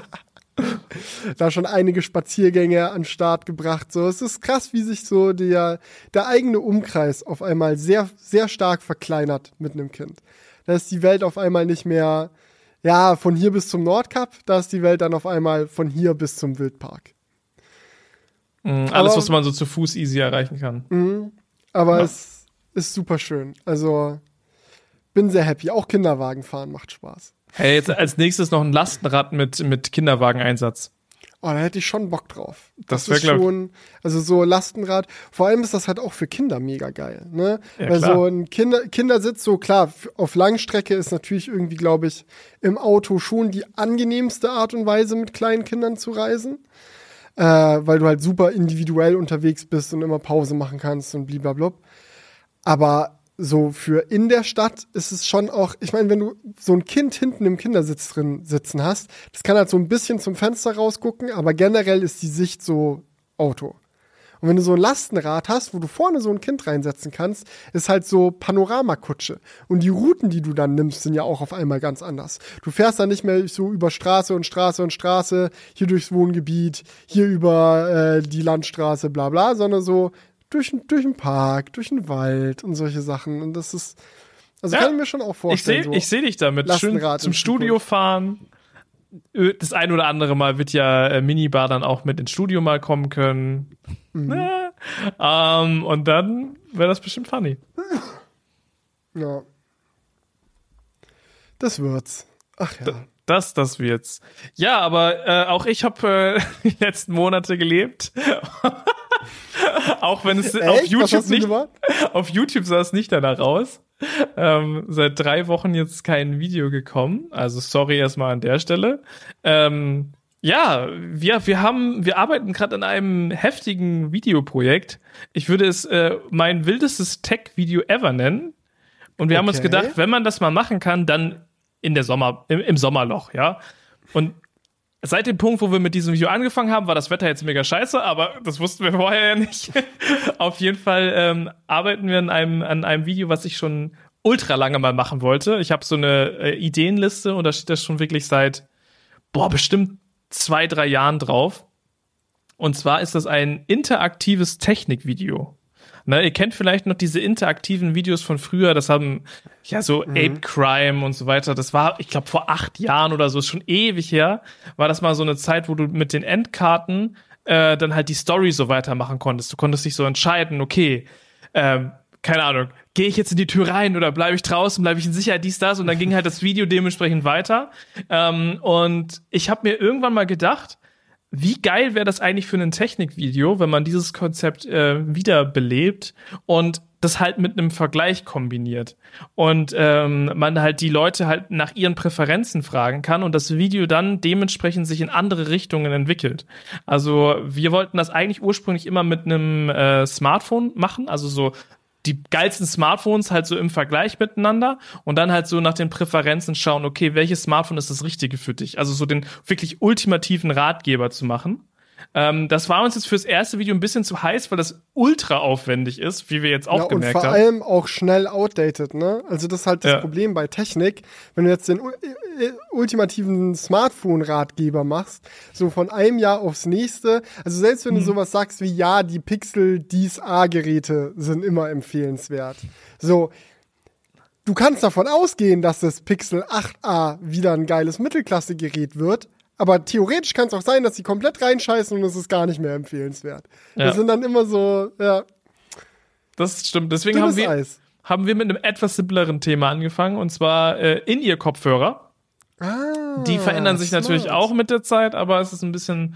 Speaker 2: Da schon einige Spaziergänge an den Start gebracht. So, es ist krass, wie sich so der eigene Umkreis auf einmal sehr, sehr stark verkleinert mit einem Kind. Da ist die Welt auf einmal nicht mehr, von hier bis zum Nordkap, da ist die Welt dann auf einmal von hier bis zum Wildpark.
Speaker 1: Alles, was man so zu Fuß easy erreichen kann.
Speaker 2: Aber es ist super schön. Also, bin sehr happy. Auch Kinderwagen fahren macht Spaß.
Speaker 1: Hey, jetzt als nächstes noch ein Lastenrad mit Kinderwageneinsatz.
Speaker 2: Da hätte ich schon Bock drauf.
Speaker 1: Das
Speaker 2: ist schon, also so Lastenrad. Vor allem ist das halt auch für Kinder mega geil, ne?
Speaker 1: Ja,
Speaker 2: weil
Speaker 1: klar.
Speaker 2: so ein Kindersitz, so klar, auf Langstrecke ist natürlich irgendwie, glaube ich, im Auto schon die angenehmste Art und Weise, mit kleinen Kindern zu reisen. Weil du halt super individuell unterwegs bist und immer Pause machen kannst und blablabla. Aber so für in der Stadt ist es schon auch, ich meine, wenn du so ein Kind hinten im Kindersitz drin sitzen hast, das kann halt so ein bisschen zum Fenster rausgucken, aber generell ist die Sicht so Auto. Und wenn du so ein Lastenrad hast, wo du vorne so ein Kind reinsetzen kannst, ist halt so Panoramakutsche. Und die Routen, die du dann nimmst, sind ja auch auf einmal ganz anders. Du fährst dann nicht mehr so über Straße und Straße und Straße, hier durchs Wohngebiet, hier über die Landstraße, bla bla, sondern so durch den Park, durch den Wald und solche Sachen. Und das ist, also kann ich mir schon auch vorstellen.
Speaker 1: Ich seh dich damit. Schön zum Studio fahren. Das ein oder andere Mal wird ja Minibar dann auch mit ins Studio mal kommen können. Und dann wäre das bestimmt funny.
Speaker 2: Ja. Das wird's. Ach ja.
Speaker 1: Das wird's. Ja, aber auch ich habe die letzten Monate gelebt. Auch wenn es auf YouTube sah es nicht danach aus. Seit 3 Wochen jetzt kein Video gekommen. Also sorry erstmal an der Stelle. Wir arbeiten gerade an einem heftigen Videoprojekt. Ich würde es mein wildestes Tech-Video ever nennen. Und wir haben uns gedacht, wenn man das mal machen kann, dann im Sommerloch, ja. Und seit dem Punkt, wo wir mit diesem Video angefangen haben, war das Wetter jetzt mega scheiße, aber das wussten wir vorher ja nicht. Auf jeden Fall arbeiten wir an einem Video, was ich schon ultra lange mal machen wollte. Ich habe so eine Ideenliste und da steht das schon wirklich seit bestimmt 2-3 Jahren drauf. Und zwar ist das ein interaktives Technikvideo. Ne, ihr kennt vielleicht noch diese interaktiven Videos von früher, das haben ja so Ape Crime und so weiter. Das war, ich glaube, vor 8 Jahren oder so, ist schon ewig her, war das mal so eine Zeit, wo du mit den Endkarten dann halt die Story so weitermachen konntest. Du konntest dich so entscheiden, okay, keine Ahnung, gehe ich jetzt in die Tür rein oder bleibe ich draußen, bleibe ich in Sicherheit, dies, das, und dann ging halt das Video dementsprechend weiter. Und ich habe mir irgendwann mal gedacht, wie geil wäre das eigentlich für ein Technikvideo, wenn man dieses Konzept wiederbelebt und das halt mit einem Vergleich kombiniert und man halt die Leute halt nach ihren Präferenzen fragen kann und das Video dann dementsprechend sich in andere Richtungen entwickelt. Also wir wollten das eigentlich ursprünglich immer mit einem Smartphone machen, also so die geilsten Smartphones halt so im Vergleich miteinander und dann halt so nach den Präferenzen schauen, okay, welches Smartphone ist das Richtige für dich? Also so den wirklich ultimativen Ratgeber zu machen. Das war uns jetzt fürs erste Video ein bisschen zu heiß, weil das ultra aufwendig ist, wie wir jetzt auch gemerkt haben.
Speaker 2: Und vor allem auch schnell outdated, ne? Also das ist halt das Problem bei Technik, wenn du jetzt den ultimativen Smartphone-Ratgeber machst, so von einem Jahr aufs nächste, also selbst wenn du sowas sagst wie, ja, die Pixel dies A-Geräte sind immer empfehlenswert. So, du kannst davon ausgehen, dass das Pixel 8a wieder ein geiles Mittelklasse-Gerät wird, aber theoretisch kann es auch sein, dass sie komplett reinscheißen und es ist gar nicht mehr empfehlenswert. Ja. Das sind dann immer so, ja.
Speaker 1: Das stimmt. Deswegen haben wir mit einem etwas simpleren Thema angefangen, und zwar In-Ear-Kopfhörer. Die verändern sich natürlich auch mit der Zeit, aber es ist ein bisschen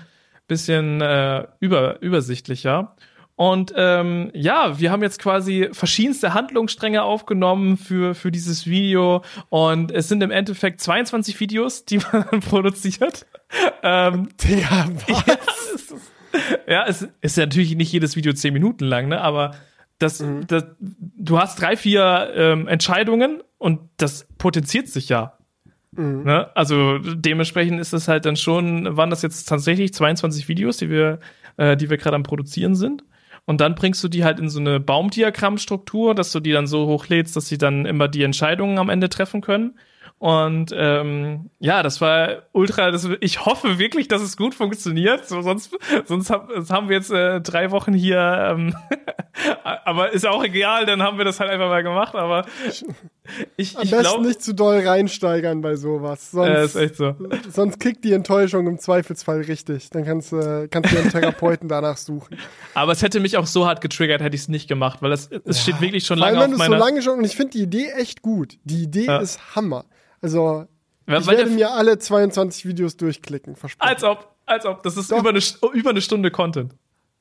Speaker 1: übersichtlicher. Und wir haben jetzt quasi verschiedenste Handlungsstränge aufgenommen für dieses Video, und es sind im Endeffekt 22 Videos, die man dann produziert.
Speaker 2: Digga, was?
Speaker 1: Es ist natürlich nicht jedes Video 10 Minuten lang, ne? Aber du hast 3-4 Entscheidungen und das potenziert sich ja. Ne? Also dementsprechend ist es halt dann schon, waren das jetzt tatsächlich 22 Videos, die wir gerade am Produzieren sind. Und dann bringst du die halt in so eine Baumdiagrammstruktur, dass du die dann so hochlädst, dass sie dann immer die Entscheidungen am Ende treffen können. Und das war ultra, ich hoffe wirklich, dass es gut funktioniert. Sonst haben wir jetzt 3 Wochen hier, aber ist auch egal, dann haben wir das halt einfach mal gemacht. Aber ich glaube
Speaker 2: nicht zu doll reinsteigern bei sowas. Sonst,
Speaker 1: ist echt so.
Speaker 2: Sonst kickt die Enttäuschung im Zweifelsfall richtig. Dann kannst du einen Therapeuten danach suchen.
Speaker 1: Aber es hätte mich auch so hart getriggert, hätte ich es nicht gemacht, weil es steht wirklich schon lange auf meiner...
Speaker 2: Vor allem, wenn es so lange schon, und ich finde die Idee echt gut. Die Idee ist Hammer. Also, ich werde mir alle 22 Videos durchklicken, versprochen.
Speaker 1: Als ob. Das ist über eine Stunde Content.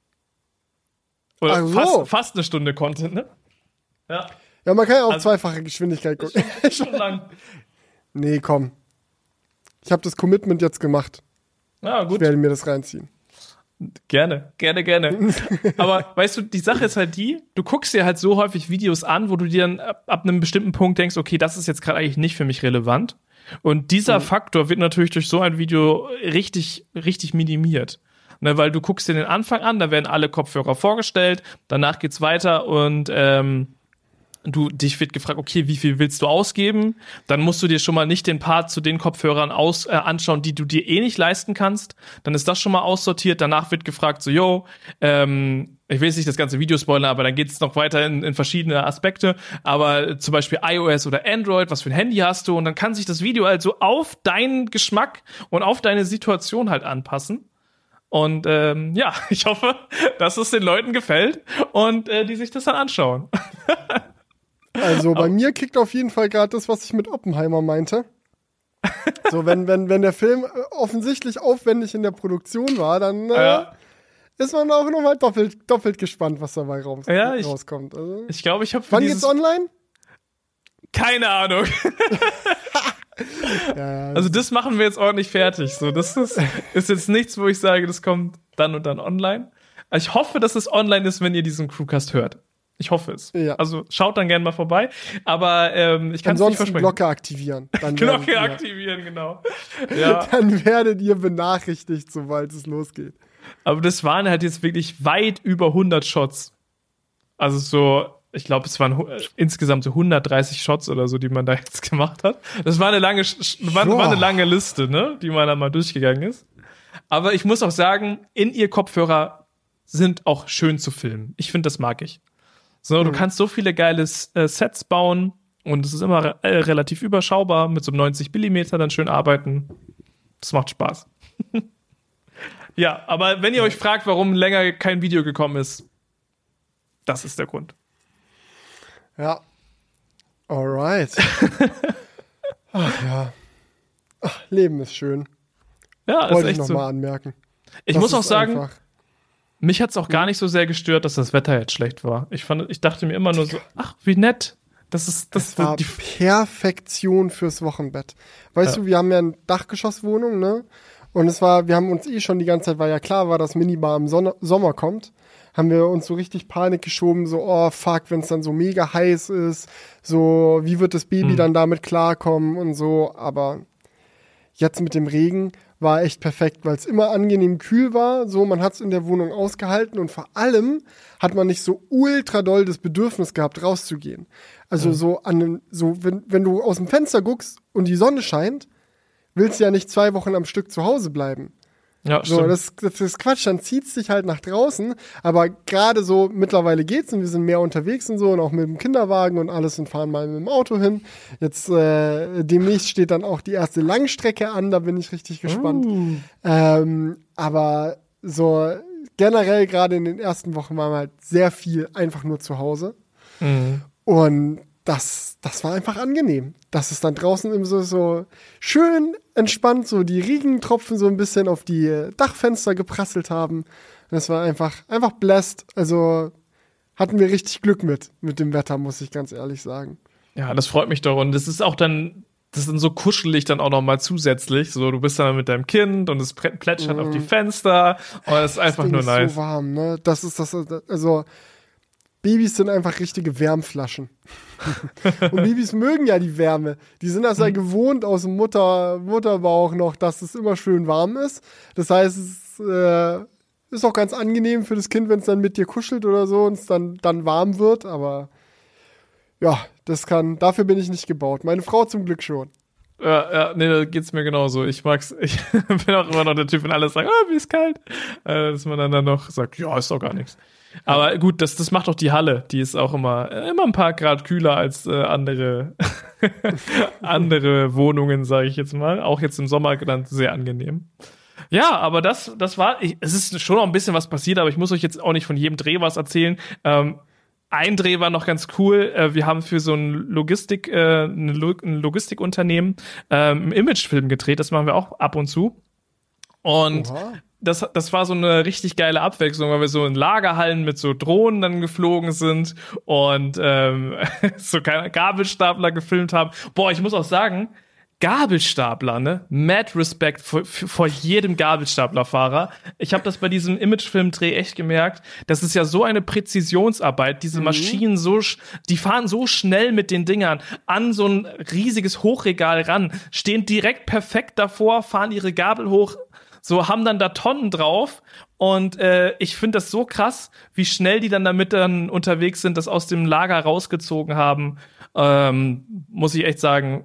Speaker 1: Oder fast eine Stunde Content, ne? Ja.
Speaker 2: Ja, man kann ja auf zweifache Geschwindigkeit gucken.
Speaker 1: Ist schon lang.
Speaker 2: Nee, komm. Ich habe das Commitment jetzt gemacht.
Speaker 1: Ja, gut.
Speaker 2: Ich werde mir das reinziehen.
Speaker 1: Gerne. Aber weißt du, die Sache ist halt die, du guckst dir halt so häufig Videos an, wo du dir dann ab einem bestimmten Punkt denkst, okay, das ist jetzt gerade eigentlich nicht für mich relevant. Und dieser Faktor wird natürlich durch so ein Video richtig, richtig minimiert. Ne, weil du guckst dir den Anfang an, da werden alle Kopfhörer vorgestellt, danach geht's weiter und dich wird gefragt, okay, wie viel willst du ausgeben? Dann musst du dir schon mal nicht den Part zu den Kopfhörern anschauen, die du dir eh nicht leisten kannst. Dann ist das schon mal aussortiert. Danach wird gefragt, so, ich will jetzt nicht das ganze Video spoilern, aber dann geht es noch weiter in verschiedene Aspekte. Aber zum Beispiel iOS oder Android, was für ein Handy hast du? Und dann kann sich das Video also auf deinen Geschmack und auf deine Situation halt anpassen. Und ich hoffe, dass es den Leuten gefällt und die sich das dann anschauen.
Speaker 2: Also bei mir kickt auf jeden Fall gerade das, was ich mit Oppenheimer meinte. So, wenn der Film offensichtlich aufwendig in der Produktion war, dann ist man auch nochmal doppelt gespannt, was dabei rauskommt. Also,
Speaker 1: ich glaube, ich habe
Speaker 2: wann geht's online?
Speaker 1: Keine Ahnung. Also das machen wir jetzt ordentlich fertig. So, das ist jetzt nichts, wo ich sage, das kommt dann und dann online. Ich hoffe, dass es online ist, wenn ihr diesen Crewcast hört. Ich hoffe es. Ja. Also schaut dann gerne mal vorbei. Aber ich kann es nicht versprechen.
Speaker 2: Glocke aktivieren.
Speaker 1: Glocke aktivieren, genau. Ja.
Speaker 2: Dann werdet ihr benachrichtigt, sobald es losgeht.
Speaker 1: Aber das waren halt jetzt wirklich weit über 100 Shots. Also so, ich glaube, es waren insgesamt so 130 Shots oder so, die man da jetzt gemacht hat. Das war eine lange Liste, ne, die man da mal durchgegangen ist. Aber ich muss auch sagen, In-Ear-Kopfhörer sind auch schön zu filmen. Ich finde, das mag ich. So, du kannst so viele geile Sets bauen und es ist immer relativ überschaubar, mit so einem 90 mm dann schön arbeiten. Das macht Spaß. Ja, aber wenn ihr euch fragt, warum länger kein Video gekommen ist, das ist der Grund.
Speaker 2: Ja. Alright. Ach ja. Ach, Leben ist schön.
Speaker 1: Ja,
Speaker 2: wollte
Speaker 1: ist
Speaker 2: ich
Speaker 1: echt so.
Speaker 2: nochmal anmerken.
Speaker 1: Ich
Speaker 2: Das
Speaker 1: muss auch
Speaker 2: ist
Speaker 1: sagen,
Speaker 2: einfach-
Speaker 1: mich hat's auch gar nicht so sehr gestört, dass das Wetter jetzt schlecht war. Ich dachte mir immer nur so, ach, wie nett. Das
Speaker 2: war
Speaker 1: die
Speaker 2: Perfektion fürs Wochenbett. Weißt du, wir haben ja eine Dachgeschosswohnung, ne? Und wir haben uns schon die ganze Zeit, weil ja klar war, dass Minibar im Sommer kommt, haben wir uns so richtig Panik geschoben, so, oh fuck, wenn es dann so mega heiß ist, so, wie wird das Baby dann damit klarkommen und so, aber jetzt mit dem Regen war echt perfekt, weil es immer angenehm kühl war, so, man hat es in der Wohnung ausgehalten und vor allem hat man nicht so ultra doll das Bedürfnis gehabt, rauszugehen. Also wenn du aus dem Fenster guckst und die Sonne scheint, willst du ja nicht 2 Wochen am Stück zu Hause bleiben.
Speaker 1: Ja,
Speaker 2: So,
Speaker 1: stimmt.
Speaker 2: das ist Quatsch, dann zieht's dich halt nach draußen, aber gerade so, mittlerweile geht's und wir sind mehr unterwegs und so und auch mit dem Kinderwagen und alles und fahren mal mit dem Auto hin. Jetzt demnächst steht dann auch die erste Langstrecke an, da bin ich richtig gespannt. Aber so generell gerade in den ersten Wochen waren wir halt sehr viel einfach nur zu Hause. Und das war einfach angenehm. Dass es dann draußen immer so schön entspannt, so die Regentropfen so ein bisschen auf die Dachfenster geprasselt haben. Das war einfach blessed. Also hatten wir richtig Glück mit dem Wetter, muss ich ganz ehrlich sagen.
Speaker 1: Ja, das freut mich doch. Und das ist auch dann, das ist dann so kuschelig dann auch noch mal zusätzlich. So, du bist dann mit deinem Kind und es plätschert auf die Fenster. Und es ist einfach
Speaker 2: Ding
Speaker 1: nur
Speaker 2: ist
Speaker 1: nice.
Speaker 2: so warm, ne? Das ist also Babys sind einfach richtige Wärmflaschen. Und Babys mögen ja die Wärme. Die sind das ja gewohnt aus dem Mutterbauch noch, dass es immer schön warm ist. Das heißt, es ist auch ganz angenehm für das Kind, wenn es dann mit dir kuschelt oder so und es dann warm wird. Aber ja, dafür bin ich nicht gebaut. Meine Frau zum Glück schon.
Speaker 1: Ja, nee, da geht's mir genauso. Ich bin auch immer noch der Typ, wenn alle sagen, oh, mir ist kalt. Dass man dann noch sagt, ja, ist doch gar nichts. Aber gut, das macht auch die Halle. Die ist auch immer ein paar Grad kühler als andere Wohnungen, sage ich jetzt mal. Auch jetzt im Sommer dann sehr angenehm. Ja, aber das war, es ist schon noch ein bisschen was passiert, aber ich muss euch jetzt auch nicht von jedem Dreh was erzählen. Ein Dreh war noch ganz cool. Wir haben für so ein Logistikunternehmen einen Imagefilm gedreht. Das machen wir auch ab und zu. Und das war so eine richtig geile Abwechslung, weil wir so in Lagerhallen mit so Drohnen dann geflogen sind und so Gabelstapler gefilmt haben. Boah, ich muss auch sagen, Gabelstapler, ne? Mad Respect vor jedem Gabelstaplerfahrer. Ich habe das bei diesem Imagefilm-Dreh echt gemerkt. Das ist ja so eine Präzisionsarbeit. Diese Maschinen die fahren so schnell mit den Dingern an so ein riesiges Hochregal ran, stehen direkt perfekt davor, fahren ihre Gabel hoch, so haben dann da Tonnen drauf. Und ich finde das so krass, wie schnell die dann damit dann unterwegs sind, das aus dem Lager rausgezogen haben. Muss ich echt sagen,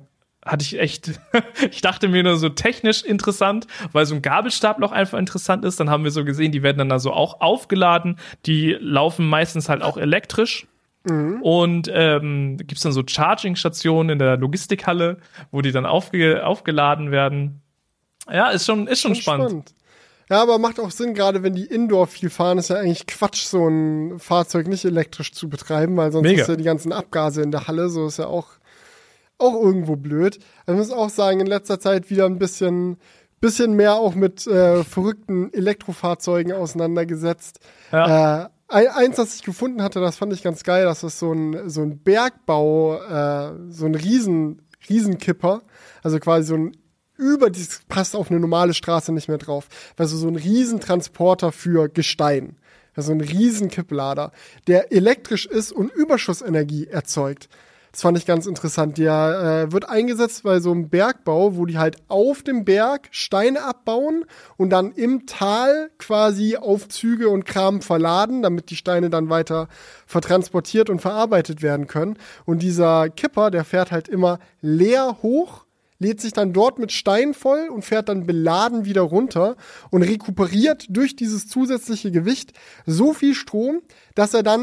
Speaker 1: ich dachte mir nur so technisch interessant, weil so ein Gabelstapler auch einfach interessant ist. Dann haben wir so gesehen, die werden dann da so auch aufgeladen. Die laufen meistens halt auch elektrisch. Und gibt's dann so Charging-Stationen in der Logistikhalle, wo die dann aufgeladen werden. Ja, ist schon spannend.
Speaker 2: Ja, aber macht auch Sinn, gerade wenn die Indoor viel fahren, ist ja eigentlich Quatsch, so ein Fahrzeug nicht elektrisch zu betreiben, weil sonst ist ja die ganzen Abgase in der Halle, so ist ja auch irgendwo blöd. Ich muss auch sagen, in letzter Zeit wieder ein bisschen mehr auch mit verrückten Elektrofahrzeugen auseinandergesetzt. Ja. Eins, das ich gefunden hatte, das fand ich ganz geil, das ist so ein Bergbau, so ein Riesenkipper, also quasi so ein das passt auf eine normale Straße nicht mehr drauf. Also so ein Riesentransporter für Gestein. Also ein Riesenkipplader, der elektrisch ist und Überschussenergie erzeugt. Das fand ich ganz interessant. Der wird eingesetzt bei so einem Bergbau, wo die halt auf dem Berg Steine abbauen und dann im Tal quasi Aufzüge und Kram verladen, damit die Steine dann weiter vertransportiert und verarbeitet werden können. Und dieser Kipper, der fährt halt immer leer hoch, lädt sich dann dort mit Stein voll und fährt dann beladen wieder runter und rekuperiert durch dieses zusätzliche Gewicht so viel Strom, dass er dann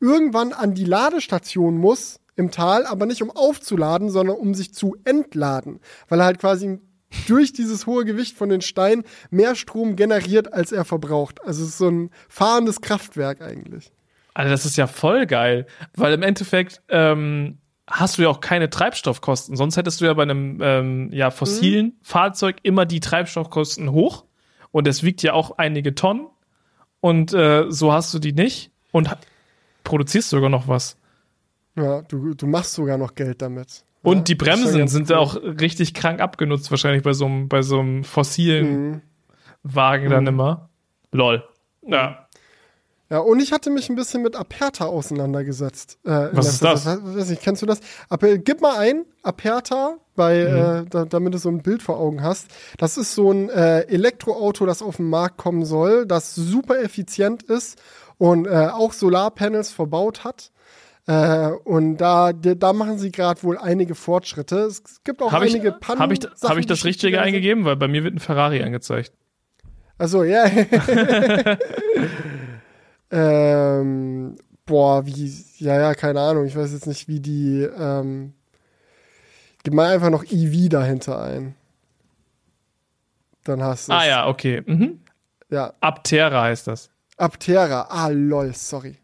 Speaker 2: irgendwann an die Ladestation muss im Tal, aber nicht um aufzuladen, sondern um sich zu entladen, weil er halt quasi durch dieses hohe Gewicht von den Steinen mehr Strom generiert, als er verbraucht. Also es ist so ein fahrendes Kraftwerk eigentlich.
Speaker 1: Also das ist ja voll geil, weil im Endeffekt hast du ja auch keine Treibstoffkosten. Sonst hättest du ja bei einem fossilen Fahrzeug immer die Treibstoffkosten hoch und es wiegt ja auch einige Tonnen und so hast du die nicht und produzierst sogar noch was.
Speaker 2: Ja, du machst sogar noch Geld damit.
Speaker 1: Und
Speaker 2: ja,
Speaker 1: die Bremsen sind ja auch richtig krank abgenutzt, wahrscheinlich bei so einem fossilen Wagen dann immer. Lol. Ja.
Speaker 2: Ja, und ich hatte mich ein bisschen mit Aperta auseinandergesetzt.
Speaker 1: Was ist das?
Speaker 2: Weiß nicht, kennst du das? Gib mal ein, Aperta, damit du so ein Bild vor Augen hast. Das ist so ein Elektroauto, das auf den Markt kommen soll, das super effizient ist und auch Solarpanels verbaut hat. Und da machen sie gerade wohl einige Fortschritte. Es gibt auch einige Pannen.
Speaker 1: Habe ich das Richtige eingegeben? Weil bei mir wird ein Ferrari angezeigt.
Speaker 2: Also ja. Keine Ahnung. Ich weiß jetzt nicht, wie die. Gib mal einfach noch EV dahinter ein. Dann hast du es.
Speaker 1: Ah ja, okay. Mhm.
Speaker 2: Ja.
Speaker 1: Aptera heißt das.
Speaker 2: Aptera. Ah, lol, sorry.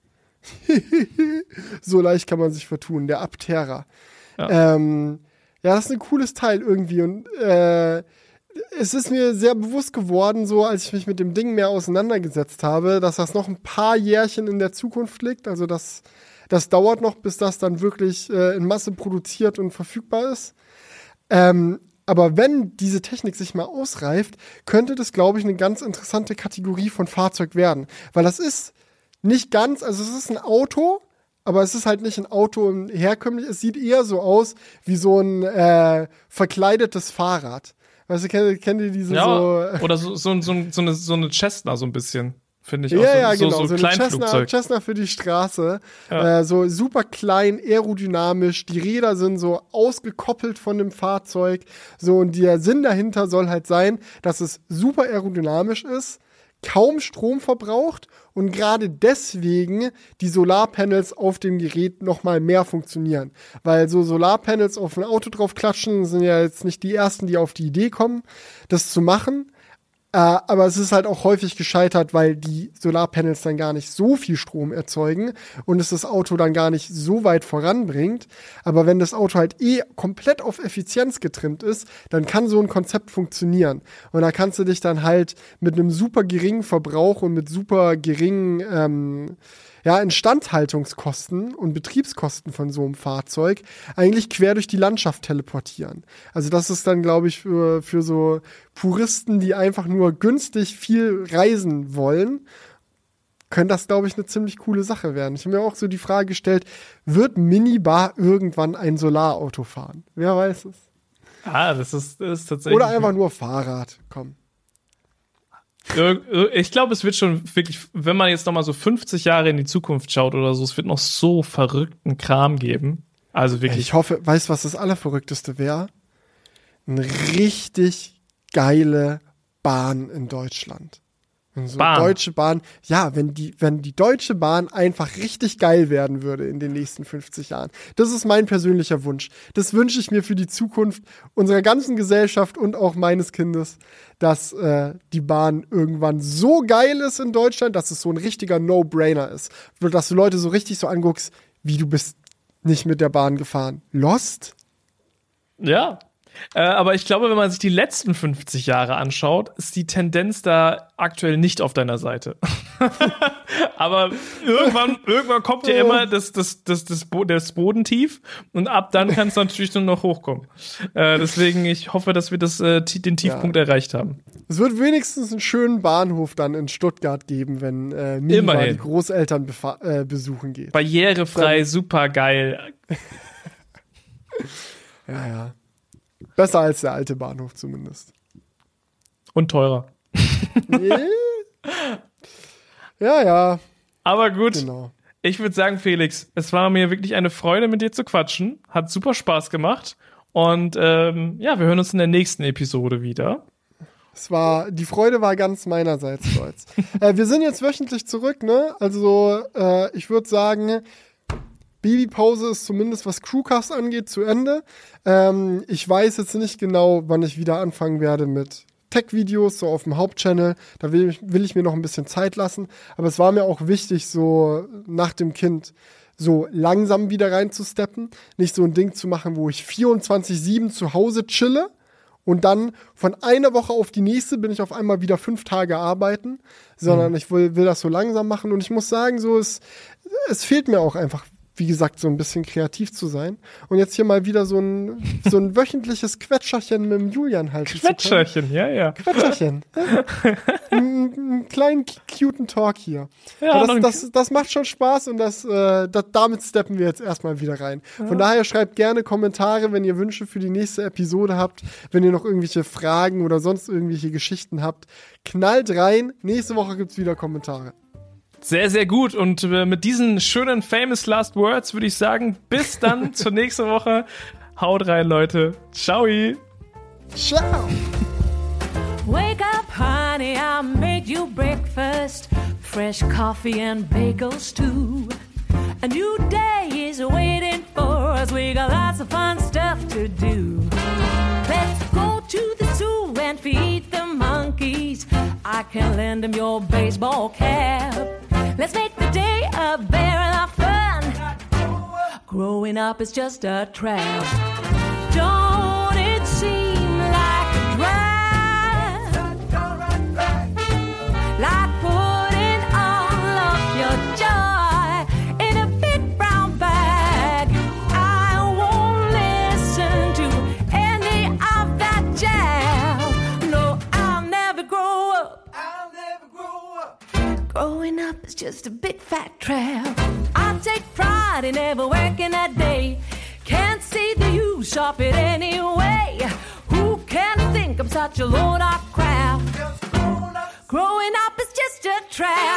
Speaker 2: So leicht kann man sich vertun. Der Aptera.
Speaker 1: Ja.
Speaker 2: Das ist ein cooles Teil irgendwie. Und es ist mir sehr bewusst geworden, so als ich mich mit dem Ding mehr auseinandergesetzt habe, dass das noch ein paar Jährchen in der Zukunft liegt. Also das dauert noch, bis das dann wirklich in Masse produziert und verfügbar ist. Aber wenn diese Technik sich mal ausreift, könnte das, glaube ich, eine ganz interessante Kategorie von Fahrzeug werden. Weil das ist nicht ganz, also es ist ein Auto, aber es ist halt nicht ein Auto herkömmlich. Es sieht eher so aus wie so ein verkleidetes Fahrrad. Weißt du, kennt ihr diese
Speaker 1: ja, oder so eine Cessna so ein bisschen, finde ich auch.
Speaker 2: Ja, genau.
Speaker 1: So Kleinflugzeug.
Speaker 2: Cessna für die Straße. Ja. So super klein, aerodynamisch. Die Räder sind so ausgekoppelt von dem Fahrzeug. So, und der Sinn dahinter soll halt sein, dass es super aerodynamisch ist, kaum Strom verbraucht und gerade deswegen die Solarpanels auf dem Gerät noch mal mehr funktionieren. Weil so Solarpanels auf ein Auto drauf klatschen, sind ja jetzt nicht die ersten, die auf die Idee kommen, das zu machen. Aber es ist halt auch häufig gescheitert, weil die Solarpanels dann gar nicht so viel Strom erzeugen und es das Auto dann gar nicht so weit voranbringt. Aber wenn das Auto halt komplett auf Effizienz getrimmt ist, dann kann so ein Konzept funktionieren. Und da kannst du dich dann halt mit einem super geringen Verbrauch und mit super geringen Instandhaltungskosten und Betriebskosten von so einem Fahrzeug eigentlich quer durch die Landschaft teleportieren. Also das ist dann, glaube ich, für so Puristen, die einfach nur günstig viel reisen wollen, könnte das, glaube ich, eine ziemlich coole Sache werden. Ich habe mir auch so die Frage gestellt, wird Minibar irgendwann ein Solarauto fahren? Wer weiß es?
Speaker 1: Das ist tatsächlich.
Speaker 2: Oder einfach nur Fahrrad, komm.
Speaker 1: Ich glaube, es wird schon wirklich, wenn man jetzt noch mal so 50 Jahre in die Zukunft schaut oder so, es wird noch so verrückten Kram geben. Also wirklich.
Speaker 2: Ich hoffe, weißt du, was das Allerverrückteste wäre? Eine richtig geile Bahn in Deutschland. So Deutsche Bahn, ja, wenn die Deutsche Bahn einfach richtig geil werden würde in den nächsten 50 Jahren. Das ist mein persönlicher Wunsch. Das wünsche ich mir für die Zukunft unserer ganzen Gesellschaft und auch meines Kindes, dass die Bahn irgendwann so geil ist in Deutschland, dass es so ein richtiger No-Brainer ist. Dass du Leute so richtig so anguckst, wie du bist nicht mit der Bahn gefahren. Lost?
Speaker 1: Ja. Aber ich glaube, wenn man sich die letzten 50 Jahre anschaut, ist die Tendenz da aktuell nicht auf deiner Seite. Aber irgendwann kommt ja immer das Bodentief und ab dann kann es natürlich nur noch hochkommen. Deswegen, ich hoffe, dass wir den Tiefpunkt erreicht haben.
Speaker 2: Es wird wenigstens einen schönen Bahnhof dann in Stuttgart geben, wenn Minibar die Großeltern besuchen geht.
Speaker 1: Barrierefrei, super geil.
Speaker 2: Ja. Besser als der alte Bahnhof zumindest.
Speaker 1: Und teurer.
Speaker 2: Ja.
Speaker 1: Aber gut,
Speaker 2: genau.
Speaker 1: Ich würde sagen, Felix, es war mir wirklich eine Freude, mit dir zu quatschen. Hat super Spaß gemacht. Und wir hören uns in der nächsten Episode wieder.
Speaker 2: Die Freude war ganz meinerseits, Stolz. Wir sind jetzt wöchentlich zurück, ne? Also, ich würde sagen, Babypause ist zumindest, was Crewcast angeht, zu Ende. Ich weiß jetzt nicht genau, wann ich wieder anfangen werde mit Tech-Videos, so auf dem Hauptchannel. Da will ich mir noch ein bisschen Zeit lassen. Aber es war mir auch wichtig, so nach dem Kind so langsam wieder reinzusteppen. Nicht so ein Ding zu machen, wo ich 24/7 zu Hause chille und dann von einer Woche auf die nächste bin ich auf einmal wieder 5 Tage arbeiten, sondern ich will das so langsam machen. Und ich muss sagen, so es fehlt mir auch einfach, wie gesagt, so ein bisschen kreativ zu sein. Und jetzt hier mal wieder so ein wöchentliches Quetscherchen mit dem Julian halten
Speaker 1: Quetscherchen, ja.
Speaker 2: Quetscherchen. Einen kleinen, cuten Talk hier.
Speaker 1: Ja,
Speaker 2: das macht schon Spaß und damit steppen wir jetzt erstmal wieder rein. Von daher schreibt gerne Kommentare, wenn ihr Wünsche für die nächste Episode habt, wenn ihr noch irgendwelche Fragen oder sonst irgendwelche Geschichten habt. Knallt rein. Nächste Woche gibt's wieder Kommentare.
Speaker 1: Sehr, sehr gut. Und mit diesen schönen famous last words würde ich sagen, bis dann zur nächsten Woche. Haut rein, Leute. Ciao.
Speaker 2: Ciao.
Speaker 4: Wake up, honey, I made you breakfast. Fresh coffee and bagels too. A new day is waiting for us. We got lots of fun stuff to do. Let's go to the zoo and feed the monkeys. I can lend them your baseball cap. Let's make the day a barrel of fun. Growing up is just a trap. Don't it seem like a drag? Like putting all of your joy in a big brown bag. I won't listen to any of that jazz. No, I'll never grow up. Growing up is just a big fat trap. I take pride in never working a day. Can't see the use of it anyway. Who can think I'm such a load of crap? Growing up is just a trap.